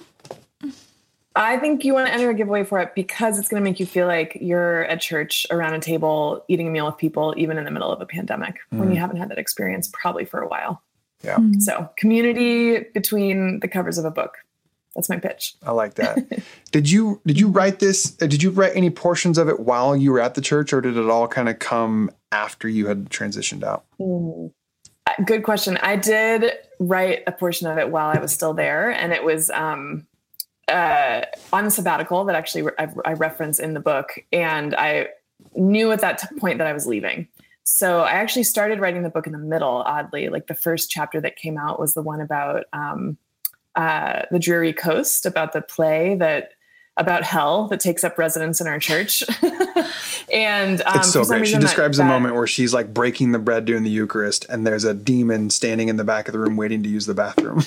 I think you want to enter a giveaway for it because it's going to make you feel like you're at church around a table eating a meal with people, even in the middle of a pandemic, when you haven't had that experience probably for a while. Yeah. So community between the covers of a book. That's my pitch. I like that. Did you write this? Did you write any portions of it while you were at the church, or did it all kind of come after you had transitioned out? Good question. I did write a portion of it while I was still there, and it was on a sabbatical that actually I reference in the book. And I knew at that point that I was leaving. So I actually started writing the book in the middle, oddly. Like the first chapter that came out was the one about the Dreary Coast, about the play about hell that takes up residence in our church. And it's so great. She describes the moment where she's like breaking the bread during the Eucharist, and there's a demon standing in the back of the room waiting to use the bathroom.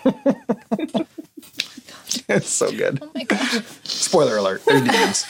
It's so good. Oh my God. Spoiler alert. There's demons.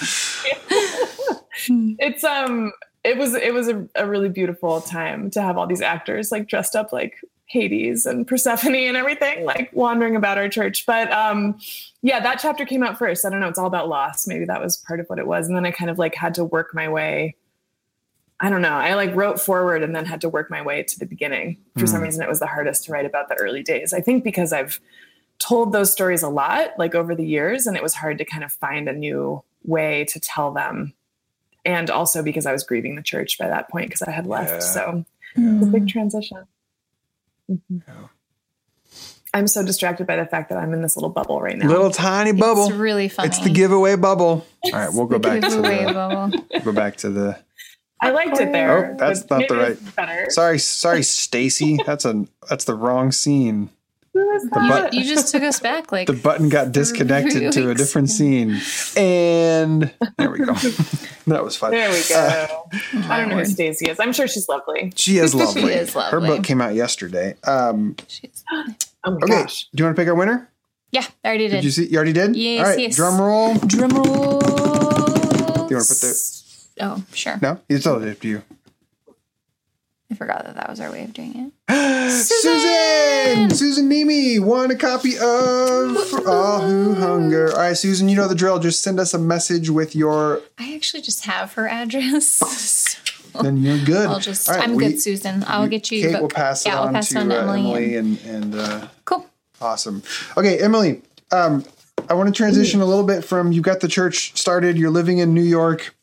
It was a really beautiful time to have all these actors like dressed up like Hades and Persephone and everything, like wandering about our church. But that chapter came out first. I don't know. It's all about loss. Maybe that was part of what it was. And then I kind of like had to work my way. I don't know. I like wrote forward and then had to work my way to the beginning. For some reason, it was the hardest to write about the early days. I think because I've told those stories a lot, like over the years, and it was hard to kind of find a new way to tell them. And also because I was grieving the church by that point because I had left. So it's a big transition. Mm-hmm. Yeah. I'm so distracted by the fact that I'm in this little bubble right now. Little tiny bubble. It's really funny. It's the giveaway bubble. All right, we'll go back to the. I liked it there. Oh, that's not the right. Better. Sorry, Stacy. That's the wrong scene. You just took us back. Like the button got disconnected to a different scene, and there we go. That was fun. There we go. I don't know who Stacy is. I'm sure she's lovely. She is lovely. She is lovely. Her book came out yesterday. She's oh my gosh! Do you want to pick our winner? Yeah, I already did. Did you see? You already did? Yes. All right. Yes. Drum roll. Drum roll. Do you want to put the? Oh, sure. No, it's totally up to you. I forgot that was our way of doing it. Susan Nemi won a copy of For All Who Hunger. All right, Susan, you know the drill. Just send us a message with your... I actually just have her address. Then you're good. I'm good, Susan. I'll get you... Kate will pass it on to Emily. And cool. Awesome. Okay, Emily, I want to transition a little bit from you got the church started, you're living in New York,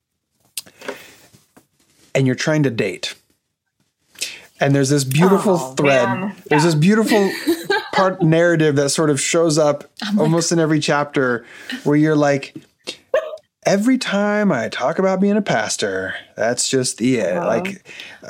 and you're trying to date. And there's this beautiful thread. Man. There's this beautiful narrative that sort of shows up almost in every chapter where you're like, every time I talk about being a pastor, that's just the end.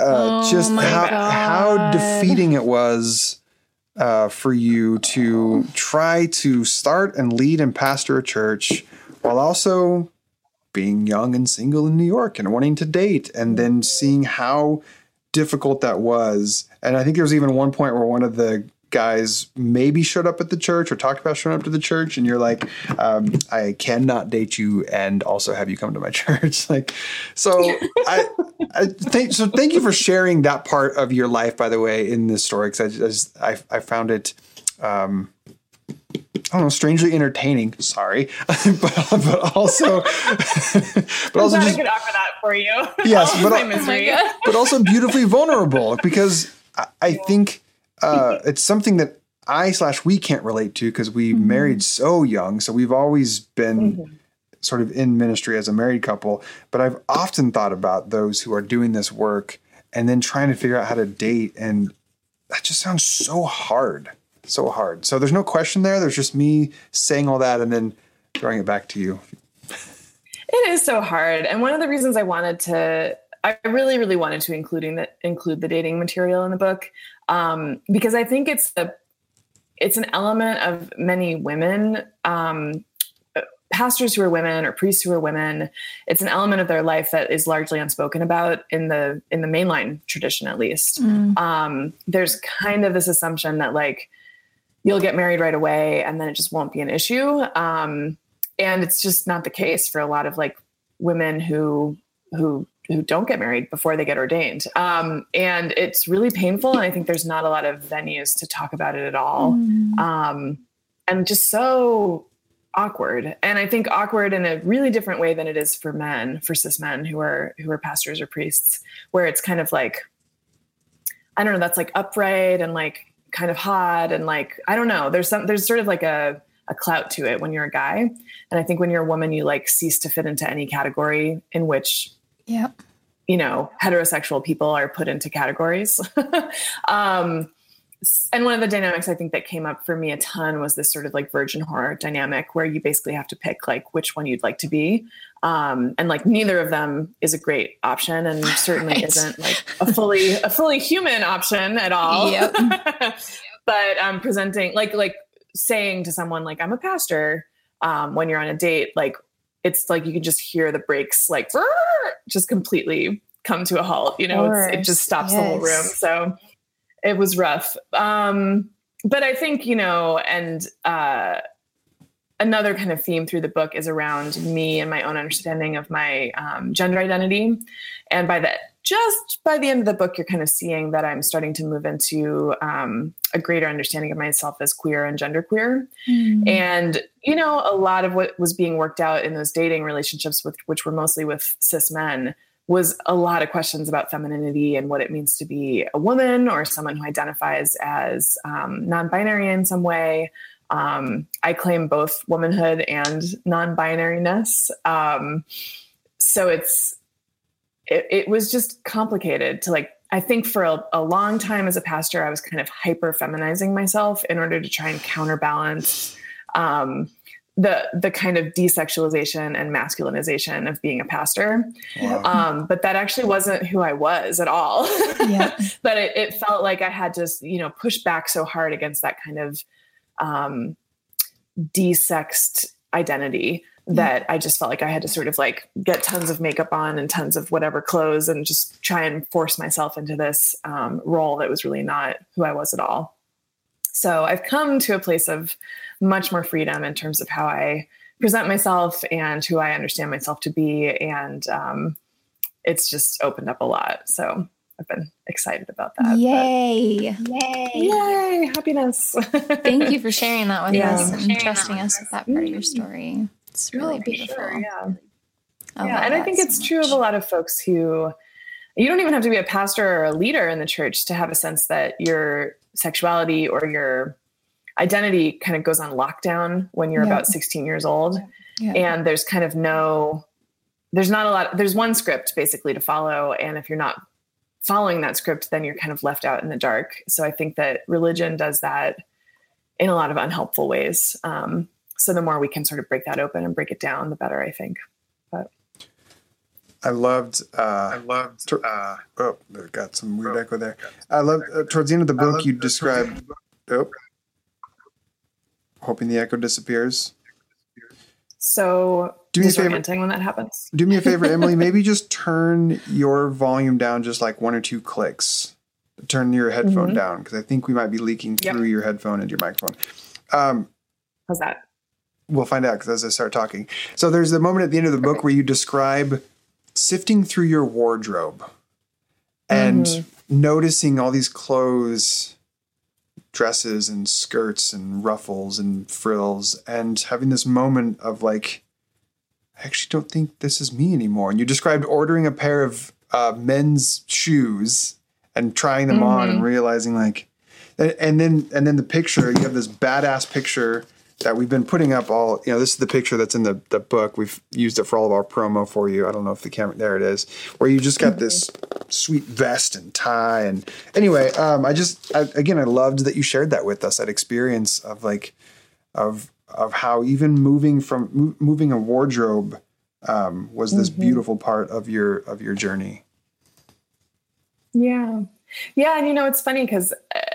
How defeating it was for you to try to start and lead and pastor a church while also being young and single in New York and wanting to date, and then seeing how difficult that was. And I think there was even one point where one of the guys maybe showed up at the church or talked about showing up to the church, and you're like, I cannot date you and also have you come to my church. Like, so thank you for sharing that part of your life, by the way, in this story, because I found it, I don't know, strangely entertaining. Sorry, but also, but also I just could offer that for you. Yes, but also beautifully vulnerable, because I think it's something that we can't relate to, because we married so young. So we've always been sort of in ministry as a married couple. But I've often thought about those who are doing this work and then trying to figure out how to date, and that just sounds so hard. So hard. So there's no question there. There's just me saying all that and then throwing it back to you. It is so hard. And one of the reasons I really, really wanted to include the dating material in the book, because I think it's an element of many women, pastors who are women or priests who are women. It's an element of their life that is largely unspoken about in the mainline tradition, at least. There's kind of this assumption that like, you'll get married right away and then it just won't be an issue. And it's just not the case for a lot of like women who don't get married before they get ordained. And it's really painful. And I think there's not a lot of venues to talk about it at all. And just so awkward. And I think awkward in a really different way than it is for men, for cis men who are pastors or priests, where it's kind of like, I don't know, that's like upright and like kind of hot. And like, I don't know, there's sort of like a clout to it when you're a guy. And I think when you're a woman, you like cease to fit into any category in which, heterosexual people are put into categories. And one of the dynamics I think that came up for me a ton was this sort of like virgin whore dynamic, where you basically have to pick like which one you'd like to be. And like neither of them is a great option, and certainly isn't like a fully human option at all. Yep. But presenting like saying to someone like, I'm a pastor, when you're on a date, like it's like you can just hear the brakes like just completely come to a halt. It just stops the whole room. So it was rough. But I think, and another kind of theme through the book is around me and my own understanding of my gender identity. And by the end of the book, you're kind of seeing that I'm starting to move into a greater understanding of myself as queer and genderqueer. And, a lot of what was being worked out in those dating relationships, which were mostly with cis men, was a lot of questions about femininity and what it means to be a woman or someone who identifies as non-binary in some way. I claim both womanhood and non-binariness. So it was just complicated to like, I think for a long time as a pastor, I was kind of hyper feminizing myself in order to try and counterbalance the kind of desexualization and masculinization of being a pastor. Wow. But that actually wasn't who I was at all. Yeah. But it felt like I had to, push back so hard against that kind of desexed identity that I just felt like I had to sort of like get tons of makeup on and tons of whatever clothes and just try and force myself into this role that was really not who I was at all. So I've come to a place of much more freedom in terms of how I present myself and who I understand myself to be. And it's just opened up a lot. So I've been excited about that. Yay. Yay. Happiness. Thank you for sharing that with us and trusting us with that part of your story. It's really beautiful. Sure, yeah. And I think it's true of a lot of folks who, you don't even have to be a pastor or a leader in the church to have a sense that your sexuality or your identity kind of goes on lockdown when you're about 16 years old. Yeah. And there's kind of there's one script basically to follow. And if you're not following that script, then you're kind of left out in the dark. So I think that religion does that in a lot of unhelpful ways. So the more we can sort of break that open and break it down, the better, I think. But I loved, got some weird echo there. I loved, towards the end of the book, you described, hoping the echo disappears. So do me a favor when that happens. Do me a favor, Emily, maybe just turn your volume down just like 1 or 2 clicks. turn your headphone down, because I think we might be leaking through your headphone into your microphone. How's that? We'll find out, because as I start talking. So there's the moment at the end of the book where you describe sifting through your wardrobe and noticing all these clothes, dresses and skirts and ruffles and frills, and having this moment of like, I actually don't think this is me anymore. And you described ordering a pair of men's shoes and trying them on and realizing like, and then the picture, you have this badass picture that we've been putting up all, this is the picture that's in the book. We've used it for all of our promo for you. I don't know if the camera, there it is, where you just got this sweet vest and tie. And anyway, I loved that you shared that with us, that experience of like, of how even moving a wardrobe was this beautiful part of your journey. Yeah. Yeah. And it's funny because,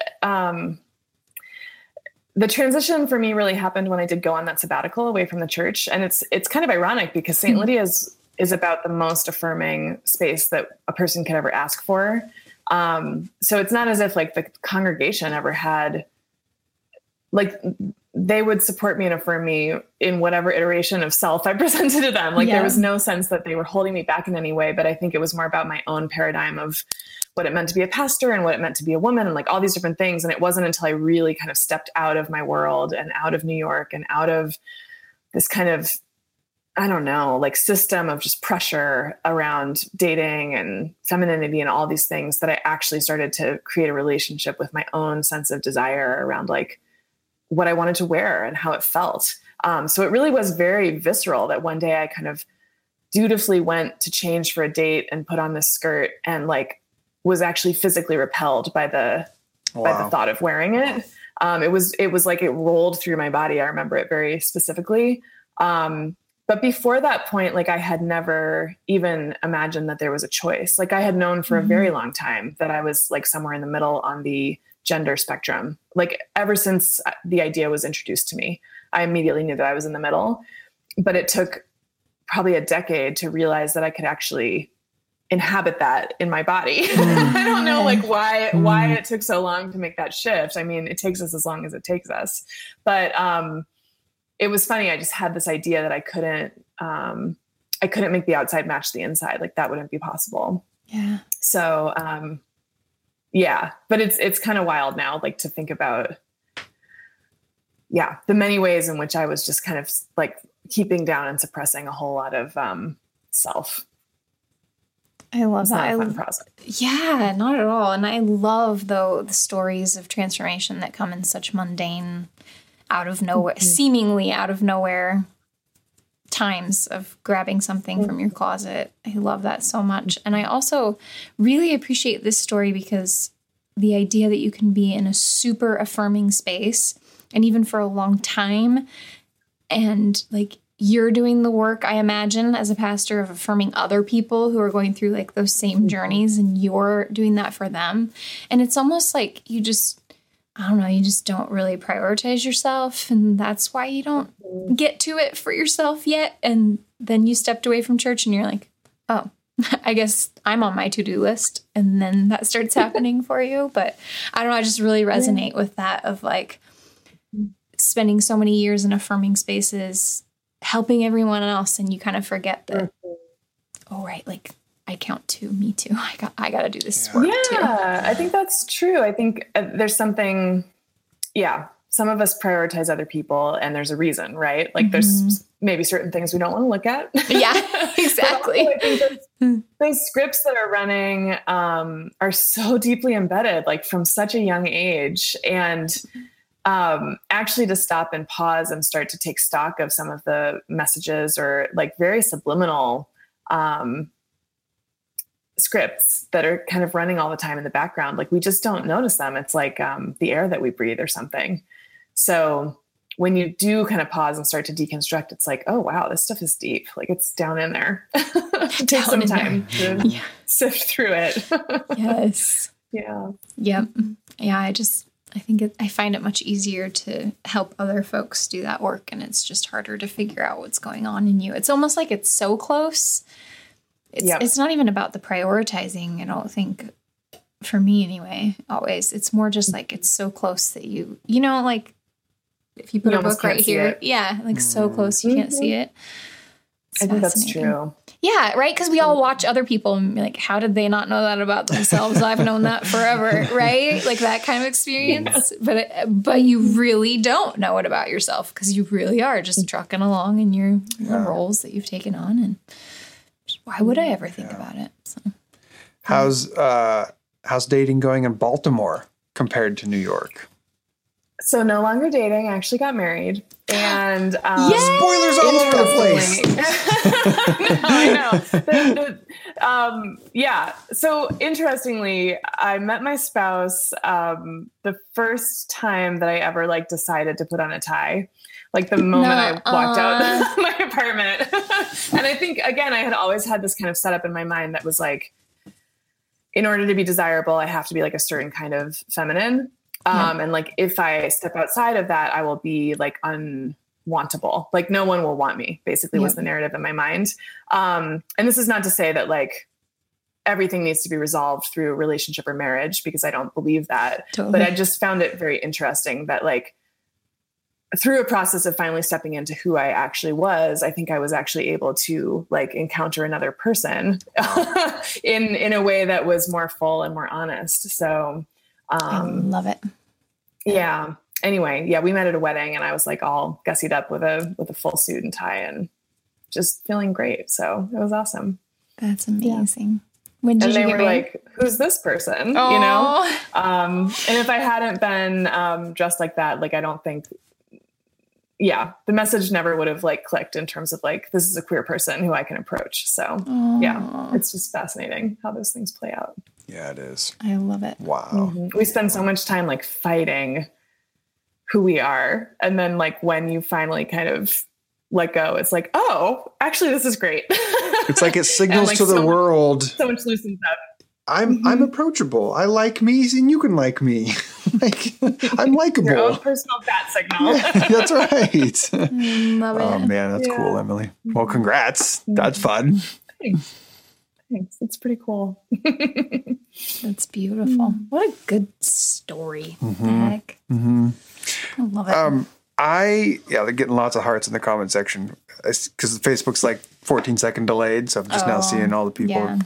the transition for me really happened when I did go on that sabbatical away from the church. And it's kind of ironic because St. Lydia's is about the most affirming space that a person could ever ask for. So it's not as if like the congregation ever had, like, they would support me and affirm me in whatever iteration of self I presented to them. Like there was no sense that they were holding me back in any way, but I think it was more about my own paradigm of what it meant to be a pastor and what it meant to be a woman and like all these different things. And it wasn't until I really kind of stepped out of my world and out of New York and out of this kind of, I don't know, like system of just pressure around dating and femininity and all these things that I actually started to create a relationship with my own sense of desire around like what I wanted to wear and how it felt. So it really was very visceral that one day I kind of dutifully went to change for a date and put on this skirt and like was actually physically repelled by the thought of wearing it. It was like it rolled through my body. I remember it very specifically. But before that point, like I had never even imagined that there was a choice. Like I had known for a very long time that I was like somewhere in the middle on the gender spectrum. Like ever since the idea was introduced to me, I immediately knew that I was in the middle, but it took probably a decade to realize that I could actually inhabit that in my body. I don't know like why it took so long to make that shift. I mean, it takes us as long as it takes us, but, it was funny. I just had this idea that I couldn't make the outside match the inside. Like that wouldn't be possible. Yeah. So, yeah, but it's kind of wild now, like to think about, the many ways in which I was just kind of like keeping down and suppressing a whole lot of, self. I love that. Not a fun process. Yeah, not at all. And I love though the stories of transformation that come in such mundane, out of nowhere, seemingly out of nowhere times of grabbing something from your closet. I love that so much. And I also really appreciate this story because the idea that you can be in a super affirming space and even for a long time and like you're doing the work, I imagine, as a pastor of affirming other people who are going through like those same journeys and you're doing that for them. And it's almost like you just don't really prioritize yourself. And that's why you don't get to it for yourself yet. And then you stepped away from church and you're like, oh, I guess I'm on my to-do list. And then that starts happening for you. But I don't know, I just really resonate with that of like spending so many years in affirming spaces, helping everyone else. And you kind of forget that, oh, right, like I count too. Me too. I got to do this work too. Yeah, I think that's true. I think there's something, some of us prioritize other people and there's a reason, right? Like there's maybe certain things we don't want to look at. Yeah, exactly. I think those scripts that are running are so deeply embedded, like from such a young age. And actually to stop and pause and start to take stock of some of the messages or like very subliminal scripts that are kind of running all the time in the background. Like we just don't notice them. It's like the air that we breathe or something. So when you do kind of pause and start to deconstruct, it's like, oh, wow, this stuff is deep. Like it's down in there. It takes some time to sift through it. Yes. Yeah. Yep. Yeah. I find it much easier to help other folks do that work. And it's just harder to figure out what's going on in you. It's almost like it's so close. It's not even about the prioritizing, I don't think, for me anyway, always. It's more just like it's so close that like if you put a book right here, like so close you can't see it. I think that's true. Yeah, right? Because we all watch other people and be like, how did they not know that about themselves? I've known that forever, right? Like that kind of experience. Yeah. But you really don't know it about yourself because you really are just trucking along in your roles that you've taken on. And why would I ever think about it? So. How's dating going in Baltimore compared to New York? So no longer dating. I actually got married. And spoilers all over the place. I know. So interestingly, I met my spouse the first time that I ever like decided to put on a tie. Like the moment I walked out of my apartment. And I think, again, I had always had this kind of setup in my mind that was like, in order to be desirable, I have to be like a certain kind of feminine. And like, if I step outside of that, I will be like unwantable. Like no one will want me, basically was the narrative in my mind. And this is not to say that like everything needs to be resolved through a relationship or marriage, because I don't believe that. Totally. But I just found it very interesting that like through a process of finally stepping into who I actually was, I think I was actually able to like encounter another person in a way that was more full and more honest. So I love it. Yeah. Anyway, we met at a wedding and I was like all gussied up with a full suit and tie and just feeling great. So it was awesome. That's amazing. When did and you they get were married? like, who's this person? Aww. You know? And if I hadn't been dressed like that, like I don't think, the message never would have like clicked in terms of like, this is a queer person who I can approach. So it's just fascinating how those things play out. Yeah, it is. I love it. Wow. Mm-hmm. We spend so much time like fighting who we are. And then like when you finally kind of let go, it's like, oh, actually this is great. It's like it signals like to the world. So much loosens up. I'm approachable. I like me and you can like me. Like I'm likable. Your own personal bat signal. Yeah, that's right. Love it. Oh man, that's cool, Emily. Well, congrats. That's fun. Thanks. It's pretty cool. That's beautiful. What a good story. Heck. I love it. They're getting lots of hearts in the comment section because Facebook's like 14-second delayed. So I'm just now seeing all the people.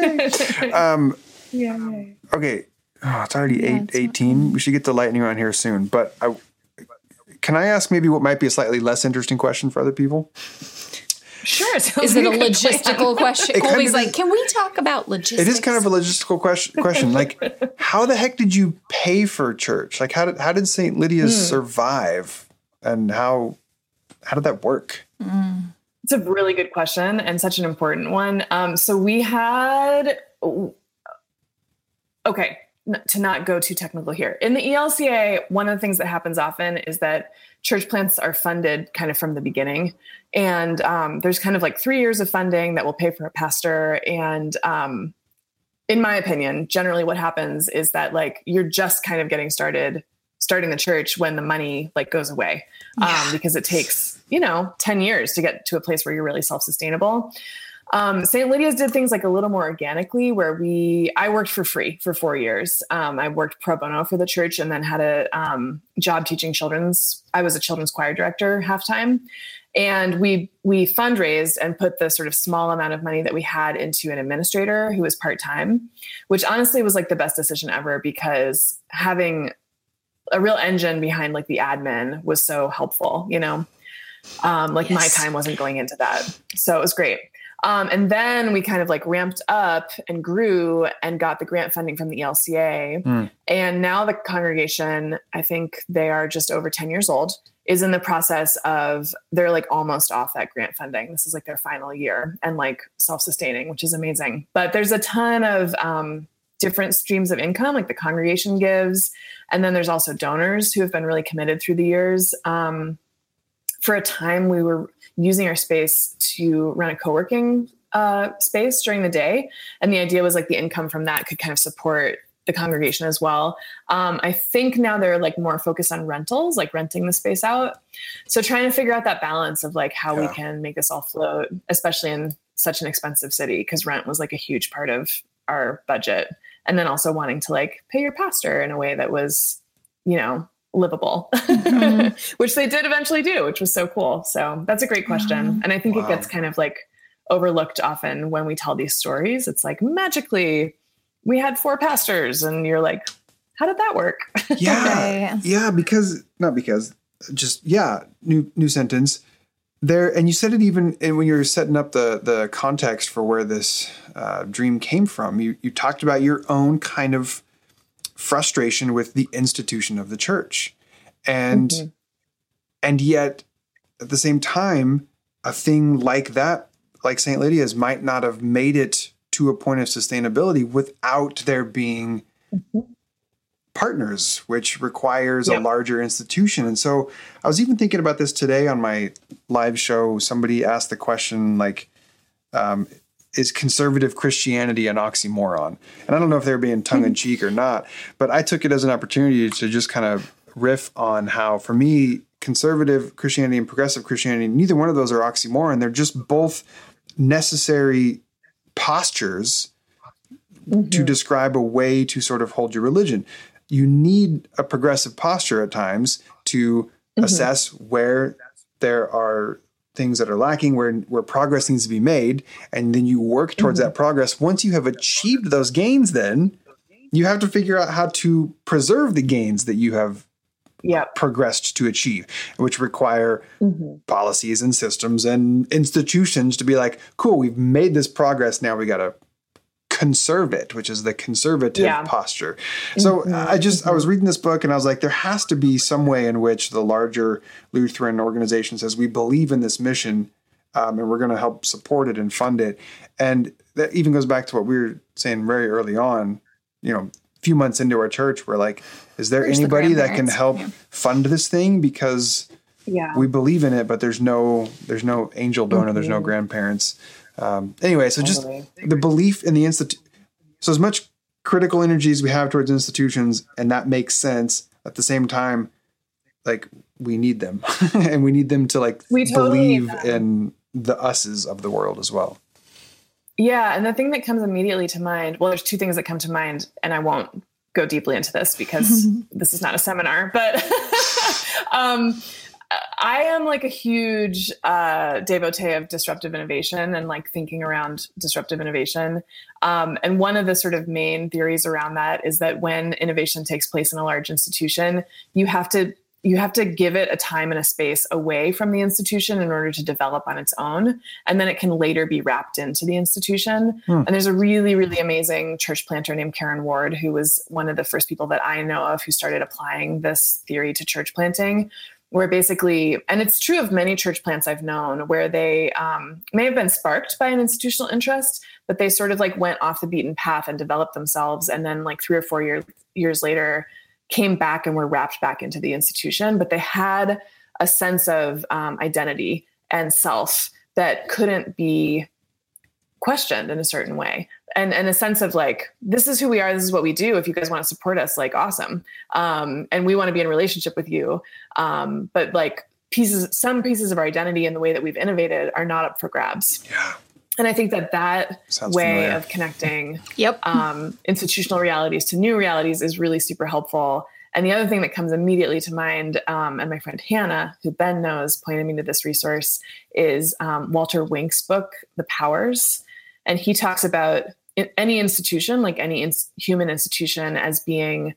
Yeah. Okay. Oh, it's already 8:18. We should get the lightning round here soon. But can I ask maybe what might be a slightly less interesting question for other people? Sure. Is it a logistical question? Colby's like, can we talk about logistics? It is kind of a logistical question. Like, how the heck did you pay for church? Like, how did St. Lydia's survive? And how did that work? It's a really good question and such an important one. So we had, to not go too technical here. In the ELCA, one of the things that happens often is that church plants are funded kind of from the beginning. And there's kind of like 3 years of funding that will pay for a pastor. And in my opinion, generally what happens is that like you're just kind of getting starting the church when the money like goes away because it takes, 10 years to get to a place where you're really self-sustainable. St. Lydia's did things like a little more organically where I worked for free for 4 years. I worked pro bono for the church and then had a job teaching I was a children's choir director half-time. And we fundraised and put the sort of small amount of money that we had into an administrator who was part-time, which honestly was like the best decision ever because having a real engine behind like the admin was so helpful, my time wasn't going into that. So it was great. And then we kind of like ramped up and grew and got the grant funding from the ELCA. And now the congregation, I think they are just over 10 years old, is in the process of, they're like almost off that grant funding. This is like their final year and like self-sustaining, which is amazing. But there's a ton of different streams of income, like the congregation gives. And then there's also donors who have been really committed through the years. For a time, we were using our space to run a co-working space during the day. And the idea was like the income from that could kind of support the congregation as well. I think now they're like more focused on rentals, like renting the space out. So trying to figure out that balance of like how we can make this all float, especially in such an expensive city, because rent was like a huge part of our budget. and then also wanting to like pay your pastor in a way that was, livable, which they did eventually do, which was so cool. So that's a great question. And I think it gets kind of like overlooked often when we tell these stories. It's like magically we had 4 pastors, and you're like, how did that work? New sentence there. And you said it even when you were setting up the context for where this dream came from. You talked about your own kind of frustration with the institution of the church. And yet at the same time, a thing like that, like St. Lydia's, might not have made it to a point of sustainability without there being partners, which requires a larger institution. And so I was even thinking about this today on my live show. Somebody asked the question, like, is conservative Christianity an oxymoron? And I don't know if they were being tongue in cheek or not, but I took it as an opportunity to just kind of riff on how, for me, conservative Christianity and progressive Christianity, neither one of those are oxymoron. They're just both necessary postures to describe a way to sort of hold your religion. You need a progressive posture at times to assess where there are things that are lacking, where progress needs to be made, and then you work towards that progress. Once you have achieved those gains, then you have to figure out how to preserve the gains that you have progressed to achieve, which require policies and systems and institutions to be like, cool, we've made this progress. Now we got to conserve it, which is the conservative posture. So I was reading this book and I was like, there has to be some way in which the larger Lutheran organization says, we believe in this mission and we're going to help support it and fund it. And that even goes back to what we were saying very early on, a few months into our church, we're like, is there anybody that can help fund this thing? Because we believe in it, but there's no angel donor, there's no grandparents. Anyway, so just the belief in the institute. So as much critical energy as we have towards institutions, and that makes sense, at the same time, like, we need them and we need them to believe in the us's of the world as well. Yeah. And the thing that comes immediately to mind, well, there's 2 things that come to mind, and I won't go deeply into this because this is not a seminar, but I am like a huge devotee of disruptive innovation and like thinking around disruptive innovation. And one of the sort of main theories around that is that when innovation takes place in a large institution, you have to give it a time and a space away from the institution in order to develop on its own. And then it can later be wrapped into the institution. And there's a really, really amazing church planter named Karen Ward, who was one of the first people that I know of who started applying this theory to church planting, where basically, and it's true of many church plants I've known, where they may have been sparked by an institutional interest, but they sort of like went off the beaten path and developed themselves. And then like 3 or 4 years later, came back and were wrapped back into the institution, but they had a sense of identity and self that couldn't be questioned in a certain way. And a sense of like, this is who we are. This is what we do. If you guys want to support us, like, awesome. And we want to be in a relationship with you. But like some pieces of our identity and the way that we've innovated are not up for grabs. Yeah. And I think that Sounds way familiar. of connecting institutional realities to new realities is really super helpful. And the other thing that comes immediately to mind, and my friend Hannah, who Ben knows, pointed me to this resource, is Walter Wink's book, The Powers. And he talks about any institution, like any human institution, as being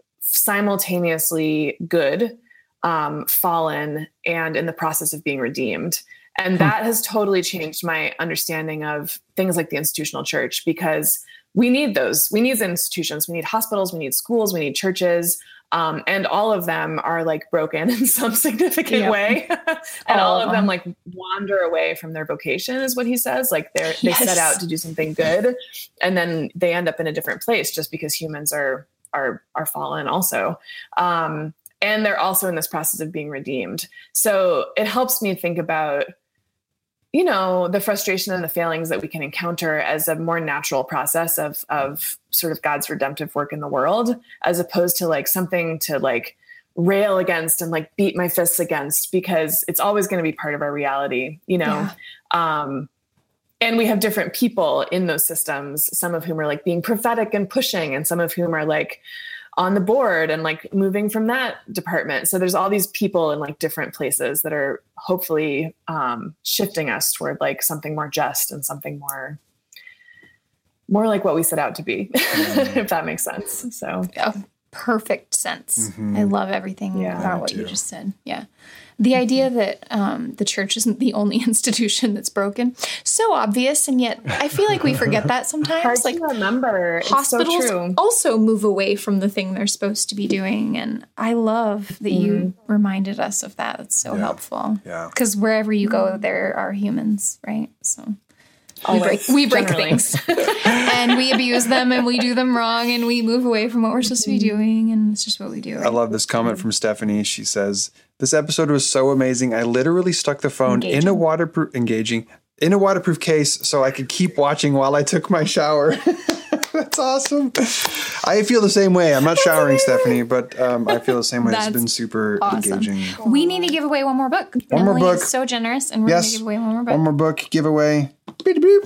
simultaneously good, fallen, and in the process of being redeemed. And that has totally changed my understanding of things like the institutional church, because we need those. We need institutions. We need hospitals. We need schools. We need churches. And all of them are like broken in some significant way. And all of them like wander away from their vocation, is what he says. Like they set out to do something good, and then they end up in a different place just because humans are fallen also. And they're also in this process of being redeemed. So it helps me think about, the frustration and the failings that we can encounter as a more natural process of sort of God's redemptive work in the world, as opposed to like something to like rail against and like beat my fists against, because it's always going to be part of our reality, And we have different people in those systems, some of whom are like being prophetic and pushing, and some of whom are like on the board and like moving from that department. So there's all these people in like different places that are hopefully shifting us toward like something more just and something more like what we set out to be, if that makes sense. So perfect sense. Mm-hmm. I love everything about what you just said. Yeah. The idea that the church isn't the only institution that's broken, so obvious, and yet I feel like we forget that sometimes. Hard like to remember. Hospitals It's so true. also move away from the thing they're supposed to be doing, and I love that you reminded us of that. It's so helpful. Yeah. Because wherever you go, there are humans, right? So Always, we break generally. things, and we abuse them, and we do them wrong, and we move away from what we're supposed to be doing, and it's just what we do. Right? I love this comment from Stephanie. She says, "This episode was so amazing. I literally stuck the phone in a waterproof case so I could keep watching while I took my shower." That's awesome. I feel the same way. I'm not showering, Stephanie, but I feel the same way. It's been super engaging. We need to give away one more book. One more Emily book. is so generous, and we're going to give away one more book. One more book giveaway. Beep, beep.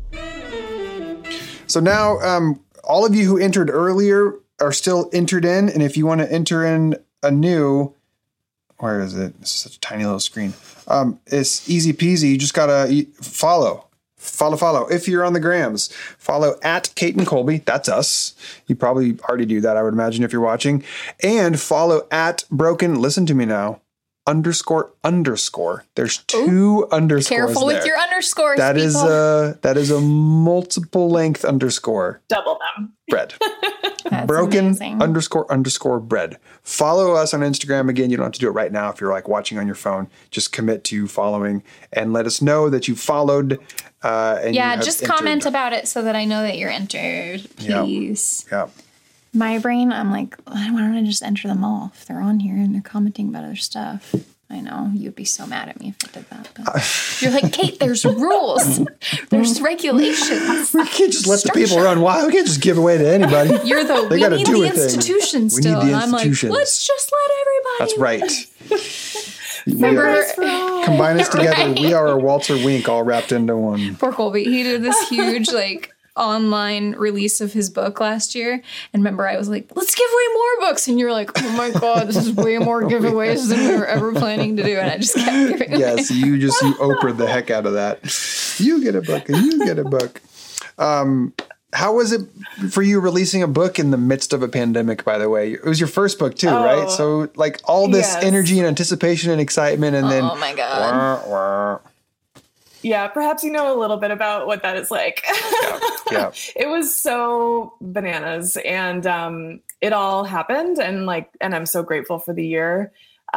So now, all of you who entered earlier are still entered in, and if you want to enter in a new, where is it? This is such a tiny little screen. It's easy peasy. You just gotta follow. If you're on the grams, follow at Kate and Colby. That's us. You probably already do that, I would imagine, if you're watching. And follow at Broken. Listen to me now. __. There's two underscores. Careful with your underscores. That is a multiple length underscore. Double them. Bread. That's Broken amazing. __ bread. Follow us on Instagram. Again, you don't have to do it right now if you're like watching on your phone. Just commit to following and let us know that you followed. And you have just entered. comment about it so that I know that you're entered, please. Yeah. My brain, I'm like, why don't I just enter them all if they're on here and they're commenting about other stuff? I know you'd be so mad at me if I did that. But you're like, Kate, there's rules. There's regulations. We can't just let the people run wild. We can't just give away to anybody. You're the, They we gotta need do the a thing. institution We still. need the And I'm like, institutions. let's just let everybody. That's right. Remember, Combine us together. We are a Walter Wink all wrapped into one. poor Colby, he did this huge online release of his book last year, and remember I was like, let's give away more books, and you're like, oh my god, this is way more giveaways than we were ever planning to do, and I just kept giving Yes, you Oprah'd the heck out of that. You get a book and you get a book. How was it for you releasing a book in the midst of a pandemic, by the way? It was your first book too, right? So like all this energy and anticipation and excitement, and then oh my god. wah. Yeah, perhaps you know a little bit about what that is like. Yeah. It was so bananas, and it all happened, and I'm so grateful for the year.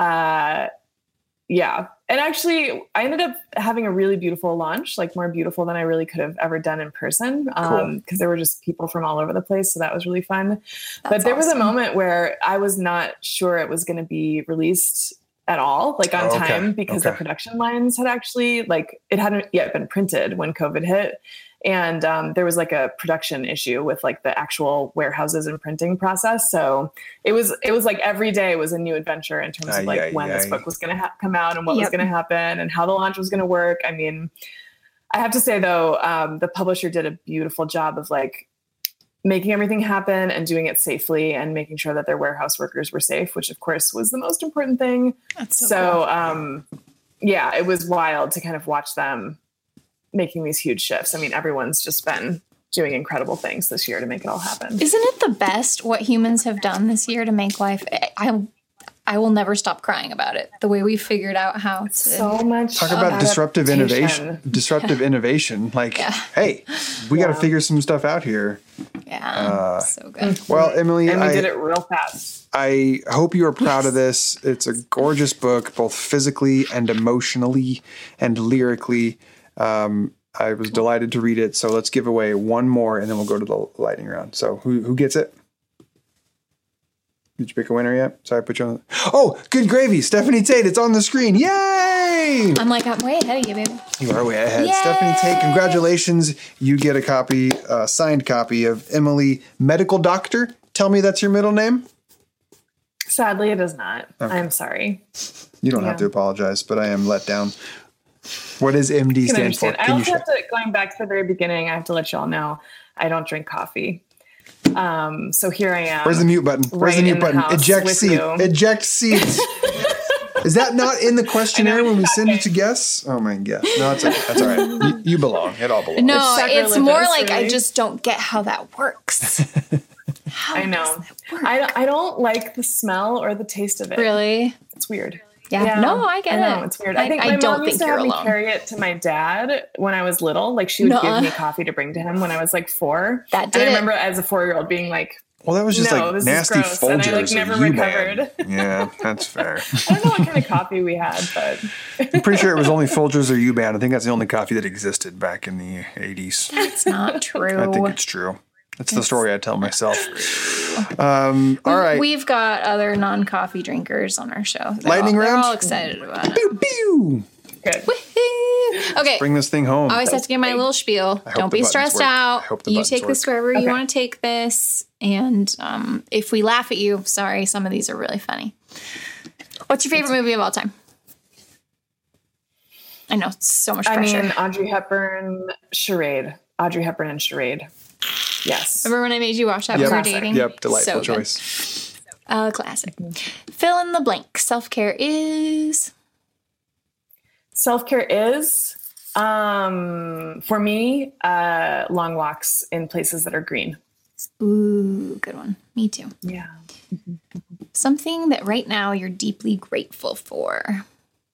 Yeah. And actually, I ended up having a really beautiful launch, like more beautiful than I really could have ever done in person, because there were just people from all over the place. So that was really fun. But there was a moment where I was not sure it was going to be released at all, like on time, because the production lines had actually, it hadn't yet been printed when COVID hit. And there was like a production issue with like the actual warehouses and printing process. So it was like every day was a new adventure in terms of like when this book was going to come out and what was going to happen and how the launch was going to work. I mean, I have to say though, the publisher did a beautiful job of like making everything happen and doing it safely and making sure that their warehouse workers were safe, which of course was the most important thing. That's so cool. Yeah, it was wild to kind of watch them making these huge shifts. I mean, everyone's just been doing incredible things this year to make it all happen. Isn't it the best what humans have done this year to make life? I will never stop crying about it. The way we figured out how to so much. Talk about disruptive innovation. Disruptive innovation. Like, hey, we got to figure some stuff out here. Yeah, so good. Well, Emily, and we did it real fast. I hope you are proud of this. It's a gorgeous book, both physically and emotionally and lyrically. I was delighted to read it. So let's give away one more and then we'll go to the lightning round. So who gets it? Did you pick a winner yet? Sorry, I put you on. Oh, good gravy. Stephanie Tate. It's on the screen. Yay! I'm way ahead of you, baby. You are way ahead. Yay! Stephanie Tate, congratulations. You get a copy, signed copy of Emily Medical Doctor. Tell me that's your middle name? Sadly, it is not. Okay. I'm sorry. You don't have to apologize, but I am let down. What does MD Can stand for? understand. I also have to, going back to the very beginning, I have to let y'all know I don't drink coffee. So here I am. Where's the mute button? Where's right the mute in the button? house Eject with seat. you. Eject seat. Is that not in the questionnaire when we send it to guests? Oh my god. No, it's okay. That's all right. You belong. It all belongs. No, it's more sacrilegious, like I really. just don't get how that works. How I know. does that work? I don't like the smell or the taste of it. Really? It's weird. Yeah. No, I get know, it. it's weird. I think my don't mom used think to have you're me alone. carry it to my dad when I was little. Like she would Nuh-uh. give me coffee to bring to him when I was like 4. That did and I it. remember as a 4-year-old being like, Well, that was just No, like this is nasty gross, and I, like, Folgers never of U-Man. recovered. Yeah, that's fair. I don't know what kind of coffee we had, but I'm pretty sure it was only Folgers or U-Man. I think that's the only coffee that existed back in the 80s. It's not true. I think it's true. That's the story I tell myself. All right. We've got other non-coffee drinkers on our show. Lightning They're round? all excited about it. Pew, pew. good. Woohoo! Okay. Bring this thing home. I always have to give my little spiel. hope Don't the be buttons stressed work. I out. hope the You buttons take this work. wherever you Okay. want to take this. And if we laugh at you, sorry, some of these are really funny. What's your favorite movie of all time? I know, it's so much I pressure. mean, Audrey Hepburn, Charade. Audrey Hepburn and Charade. Yes. Remember when I made you watch that when we were dating? Yep, delightful So good. choice. Classic. Fill in the blank. Self-care is... Self-care is, for me, long walks in places that are green. Ooh, good one. Me too. Yeah. Something that right now you're deeply grateful for.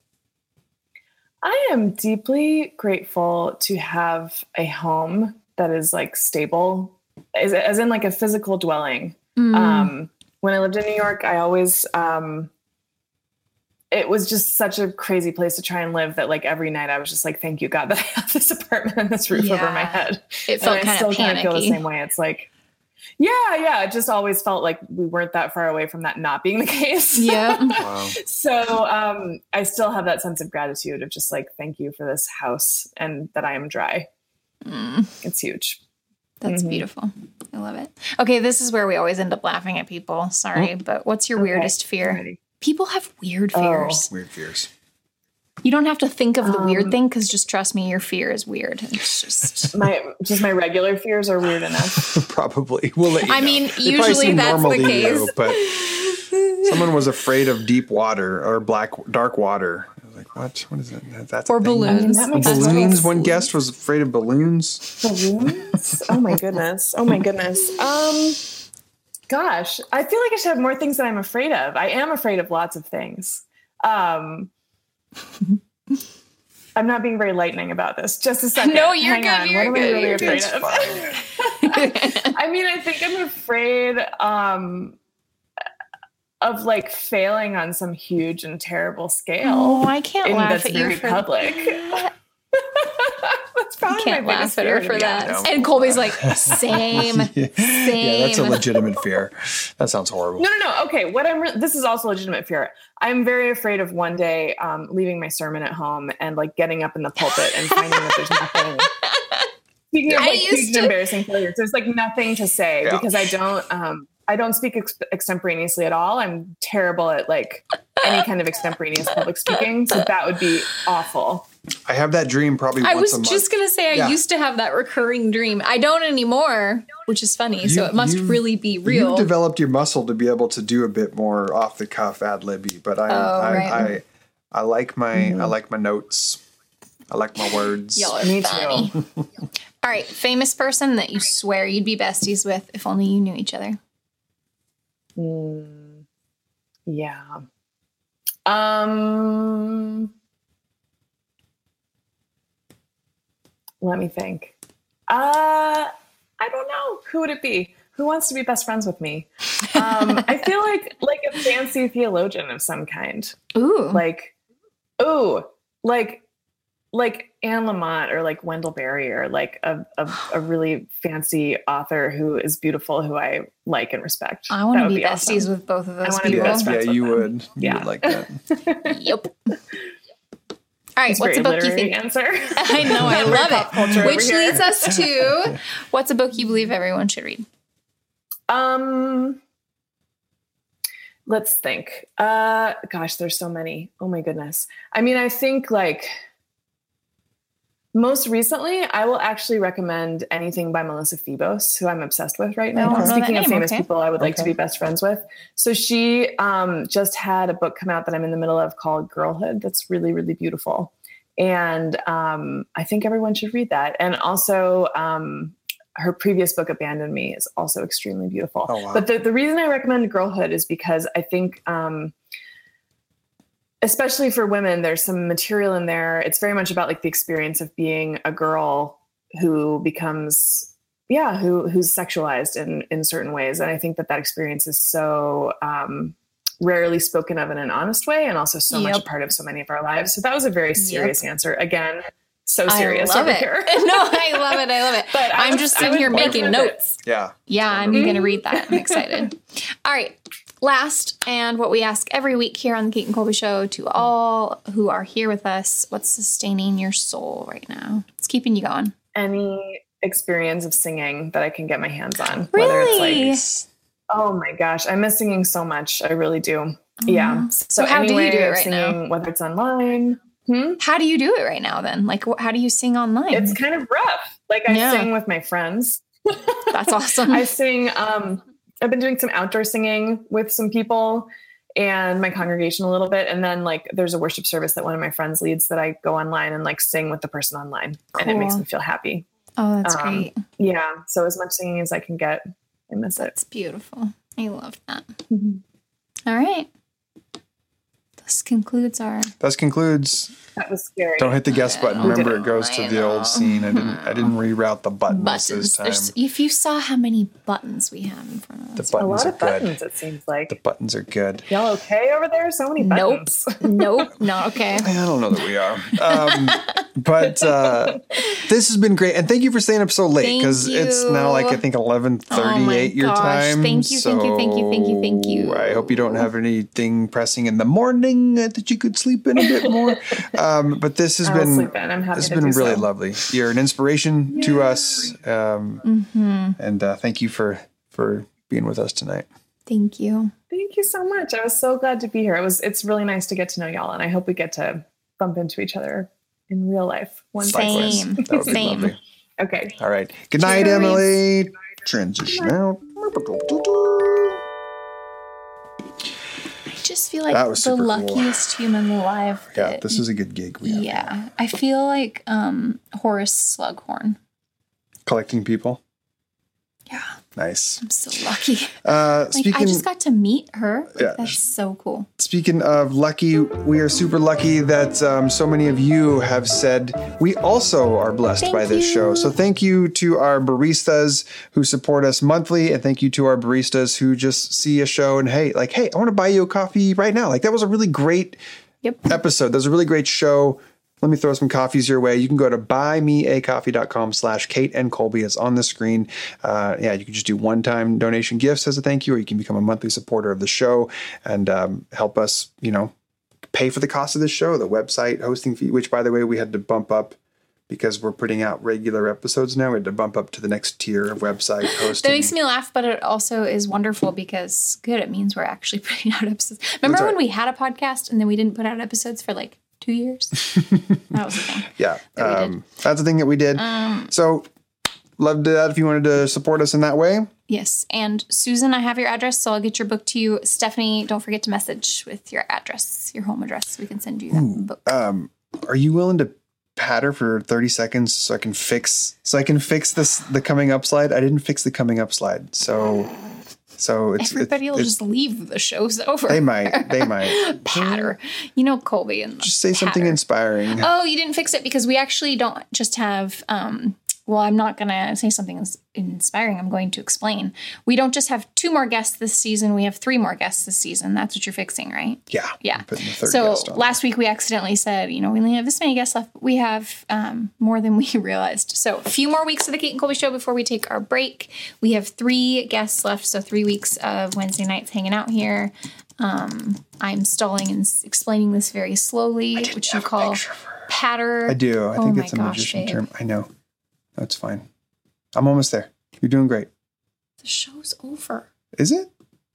I am deeply grateful to have a home that is like stable, as in like a physical dwelling. When I lived in New York, I always, it was just such a crazy place to try and live that like every night I was just like, thank you God that I have this apartment and this roof over my head. It felt And I kind still of kind of feel the panicky. same way. It's like, yeah. It just always felt like we weren't that far away from that not being the case. Yeah. Wow. So I still have that sense of gratitude of just like, thank you for this house and that I am dry. It's huge. That's beautiful. I love it. Okay, this is where we always end up laughing at people. Sorry, but what's your weirdest fear? Ready. People have weird fears. Weird fears. You don't have to think of the weird thing because just trust me, your fear is weird. It's just... My regular fears are weird enough. Probably. We'll let you I know. mean, They probably usually seem that's normal the to you, case. but someone was afraid of deep water or dark water. I was like, what? What is it? That's a Or thing? balloons. that makes sense. Balloons. One guest was afraid of balloons. Balloons? Oh my goodness. Gosh, I feel like I should have more things that I'm afraid of. I am afraid of lots of things. I'm not being very lightning about this. Just a second. No, you're Hang good, on. you're What good, am I really you're afraid good. of? I mean, I think I'm afraid of like failing on some huge and terrible scale. Oh, I can't and laugh that's at you very for public. that. That's probably Can't my laugh biggest at her fear, for to be that. honest. And Colby's like, same. Yeah, that's a Same. legitimate fear. That sounds horrible. No. Okay, this is also legitimate fear. I'm very afraid of one day leaving my sermon at home and like getting up in the pulpit and finding that there's nothing. Speaking of I like used huge to- and embarrassing failures, there's like nothing to say Yeah. because I don't speak extemporaneously at all. I'm terrible at like any kind of extemporaneous public speaking, so that would be awful. I have that dream probably I once was a month. just going to say, I Yeah. used to have that recurring dream. I don't anymore, which is funny. So it must really be You've real. developed your muscle to be able to do a bit more off the cuff ad libby, but right. I like my I like my notes. I like my words. Y'all are Me funny. too. All right. Famous person that you swear you'd be besties with if only you knew each other. Yeah. Let me think. I don't know. Who would it be? Who wants to be best friends with me? I feel like a fancy theologian of some kind. Ooh. Like Anne Lamott or like Wendell Berry or like a really fancy author who is beautiful, who I like and respect. I want That to would be besties awesome. with both of those wanna be people. best Yeah, friends with you them. would. You Yeah. would like that. Yep. All right. It's What's a a book you literary think? answer. I know. I Very love pop culture it. Which over here. leads us to what's a book you believe everyone should read? Let's think. Gosh, there's so many. Oh my goodness. I mean, I think like Most recently, I will actually recommend anything by Melissa Febos, who I'm obsessed with right now. don't know Speaking that of name, famous people I would like to be best friends with. So she just had a book come out that I'm in the middle of called Girlhood. That's really, really beautiful. And I think everyone should read that. And also her previous book, Abandon Me, is also extremely beautiful. Oh, wow. But the reason I recommend Girlhood is because I think especially for women, there's some material in there. It's very much about like the experience of being a girl who becomes, who's sexualized in certain ways. And I think that experience is so rarely spoken of in an honest way, and also so much a part of so many of our lives. So that was a very serious answer. Again, so serious. I love over it. here. No, I love it. I love it. But I'm just sitting here making notes. Yeah. Yeah, I'm going to read that. I'm excited. All right. Last, and what we ask every week here on the Kate and Colby Show to all who are here with us, what's sustaining your soul right now? It's keeping you going. Any experience of singing that I can get my hands on. Really? Whether it's like, oh my gosh, I miss singing so much. I really do. Yeah. So how do you do it right singing, now? Whether it's online. How do you do it right now then? Like, how do you sing online? It's kind of rough. Like I sing with my friends. That's awesome. I sing, I've been doing some outdoor singing with some people and my congregation a little bit. And then like, there's a worship service that one of my friends leads that I go online and like sing with the person online. Cool. And it makes me feel happy. Oh, that's great. Yeah. So as much singing as I can get, I miss it. It's beautiful. I love that. Mm-hmm. All right. This concludes. That was scary. Don't hit the guess button. Remember, it goes to the old scene. I didn't reroute the buttons this time. If you saw how many buttons we have in front of us. The buttons a lot of buttons, it seems like. The buttons are good. Y'all okay over there? So many buttons. Nope. Not okay. I don't know that we are. But this has been great. And thank you for staying up so late, because it's now like, I think 11:38 your time. Thank you. I hope you don't have anything pressing in the morning that you could sleep in a bit more. But this has been really lovely. You're an inspiration to us. And thank you for being with us tonight. Thank you. Thank you so much. I was so glad to be here. It's really nice to get to know y'all, and I hope we get to bump into each other in real life one day. Same. That would be lovely. Okay. All right. Good night, Emily. Transition out. I just feel like the luckiest human alive. Yeah, this is a good gig we have. Yeah. I feel like Horace Slughorn. Collecting people. Yeah. Nice. I'm so lucky. I just got to meet her. Yeah. That's so cool. Speaking of lucky, we are super lucky that so many of you have said we also are blessed by this show. So thank you to our baristas who support us monthly, and thank you to our baristas who just see a show and hey, I want to buy you a coffee right now. Like, that was a really great episode. That was a really great show. Let me throw some coffees your way. You can go to buymeacoffee.com/Kate and Colby. It's on the screen. You can just do one-time donation gifts as a thank you, or you can become a monthly supporter of the show and help us, pay for the cost of the show, the website hosting fee, which, by the way, we had to bump up because we're putting out regular episodes now. We had to bump up to the next tier of website hosting. That makes me laugh, but it also is wonderful because, it means we're actually putting out episodes. Remember when we had a podcast and then we didn't put out episodes for 2 years? That was the thing. Yeah. That's the thing that we did. So loved that if you wanted to support us in that way. Yes. And Susan, I have your address, so I'll get your book to you. Stephanie, don't forget to message with your address, your home address. We can send you that book. Are you willing to patter for 30 seconds so I can fix the coming up slide? I didn't fix the coming up slide. So everybody will just leave. The show's over. They might. Patter. Colby and just say something inspiring. Oh, you didn't fix it because we actually don't just have. I'm not going to say something inspiring. I'm going to explain. We don't just have 2 more guests this season. We have 3 more guests this season. That's what you're fixing, right? Yeah. Yeah. So last week we accidentally said, we only have this many guests left. We have more than we realized. So a few more weeks of the Kate and Colby Show before we take our break. We have 3 guests left. So 3 weeks of Wednesday nights hanging out here. I'm stalling and explaining this very slowly, which you call patter. I do. I think it's a magician term. I know. That's fine. I'm almost there. You're doing great. The show's over. Is it?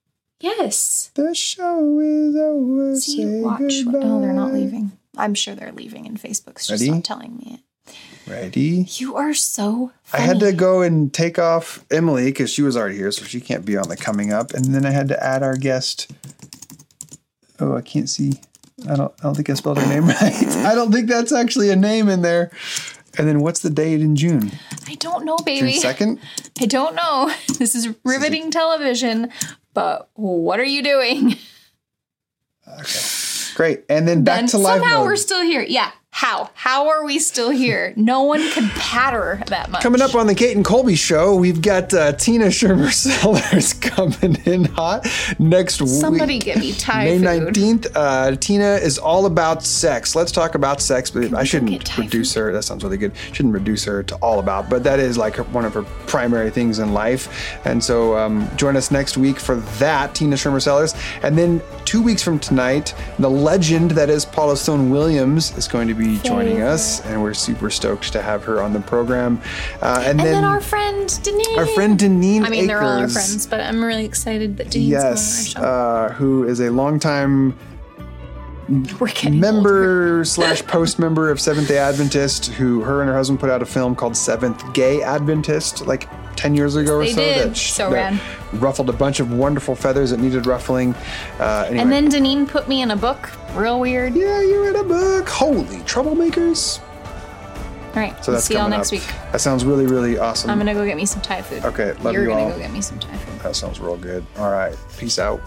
Yes. The show is over. See, watch. Oh, they're not leaving. I'm sure they're leaving, and Facebook's just not telling me it. Ready? You are so funny. I had to go and take off Emily because she was already here, so she can't be on the coming up. And then I had to add our guest. Oh, I can't see. I don't think I spelled her name right. I don't think that's actually a name in there. And then what's the date in June? I don't know, baby. June 2nd? I don't know. This is riveting television, but what are you doing? Okay. Great. And then back to live somehow mode. we're still here. Yeah. How? How are we still here? No one could patter that much. Coming up on the Kate and Colby show, we've got Tina Schermer Sellers coming in hot next week. Somebody give me Thai May food. 19th. Tina is all about sex. Let's talk about sex, but I shouldn't get Thai reduce her. That sounds really good. Shouldn't reduce her to all about, but that is like one of her primary things in life. And so join us next week for that, Tina Schermer Sellers. And then 2 weeks from tonight, the legend that is Paula Stone Williams is going to be joining us, and we're super stoked to have her on the program. And then our friend Deneen. Our friend Deneen I mean, they're all our Akers. friends, but I'm really excited that Deneen's Yes, on our who is a longtime show. We're getting older. member / post member of Seventh-day Adventist, who her and her husband put out a film called Seventh Gay Adventist like 10 years ago or they so. did. So rad. Ruffled a bunch of wonderful feathers that needed ruffling. Anyway. And then Deneen put me in a book. Real weird. Yeah, you're in a book. Holy troublemakers. All right. So that's see y'all coming next up. week. That sounds really, really awesome. I'm going to go get me some Thai food. Okay, love You're you all. going to go get me some Thai food. That sounds real good. All right. Peace out.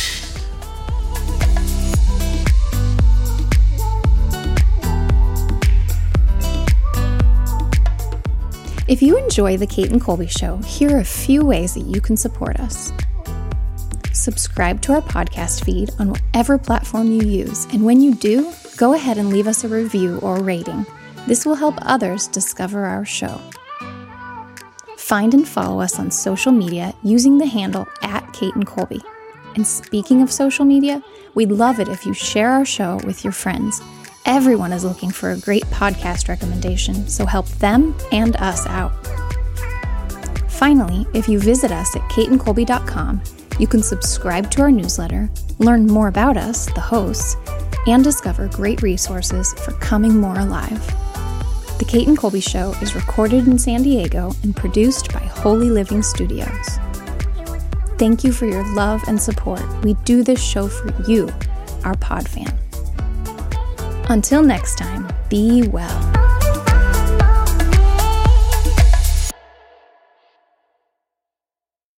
If you enjoy The Kate and Colby Show, here are a few ways that you can support us. Subscribe to our podcast feed on whatever platform you use, and when you do, go ahead and leave us a review or rating. This will help others discover our show. Find and follow us on social media using the handle @Kate and Colby. And speaking of social media, we'd love it if you share our show with your friends. Everyone is looking for a great podcast recommendation, so help them and us out. Finally, if you visit us at kateandcolby.com, you can subscribe to our newsletter, learn more about us, the hosts, and discover great resources for coming more alive. The Kate and Colby Show is recorded in San Diego and produced by Holy Living Studios. Thank you for your love and support. We do this show for you, our pod fan. Until next time, be well.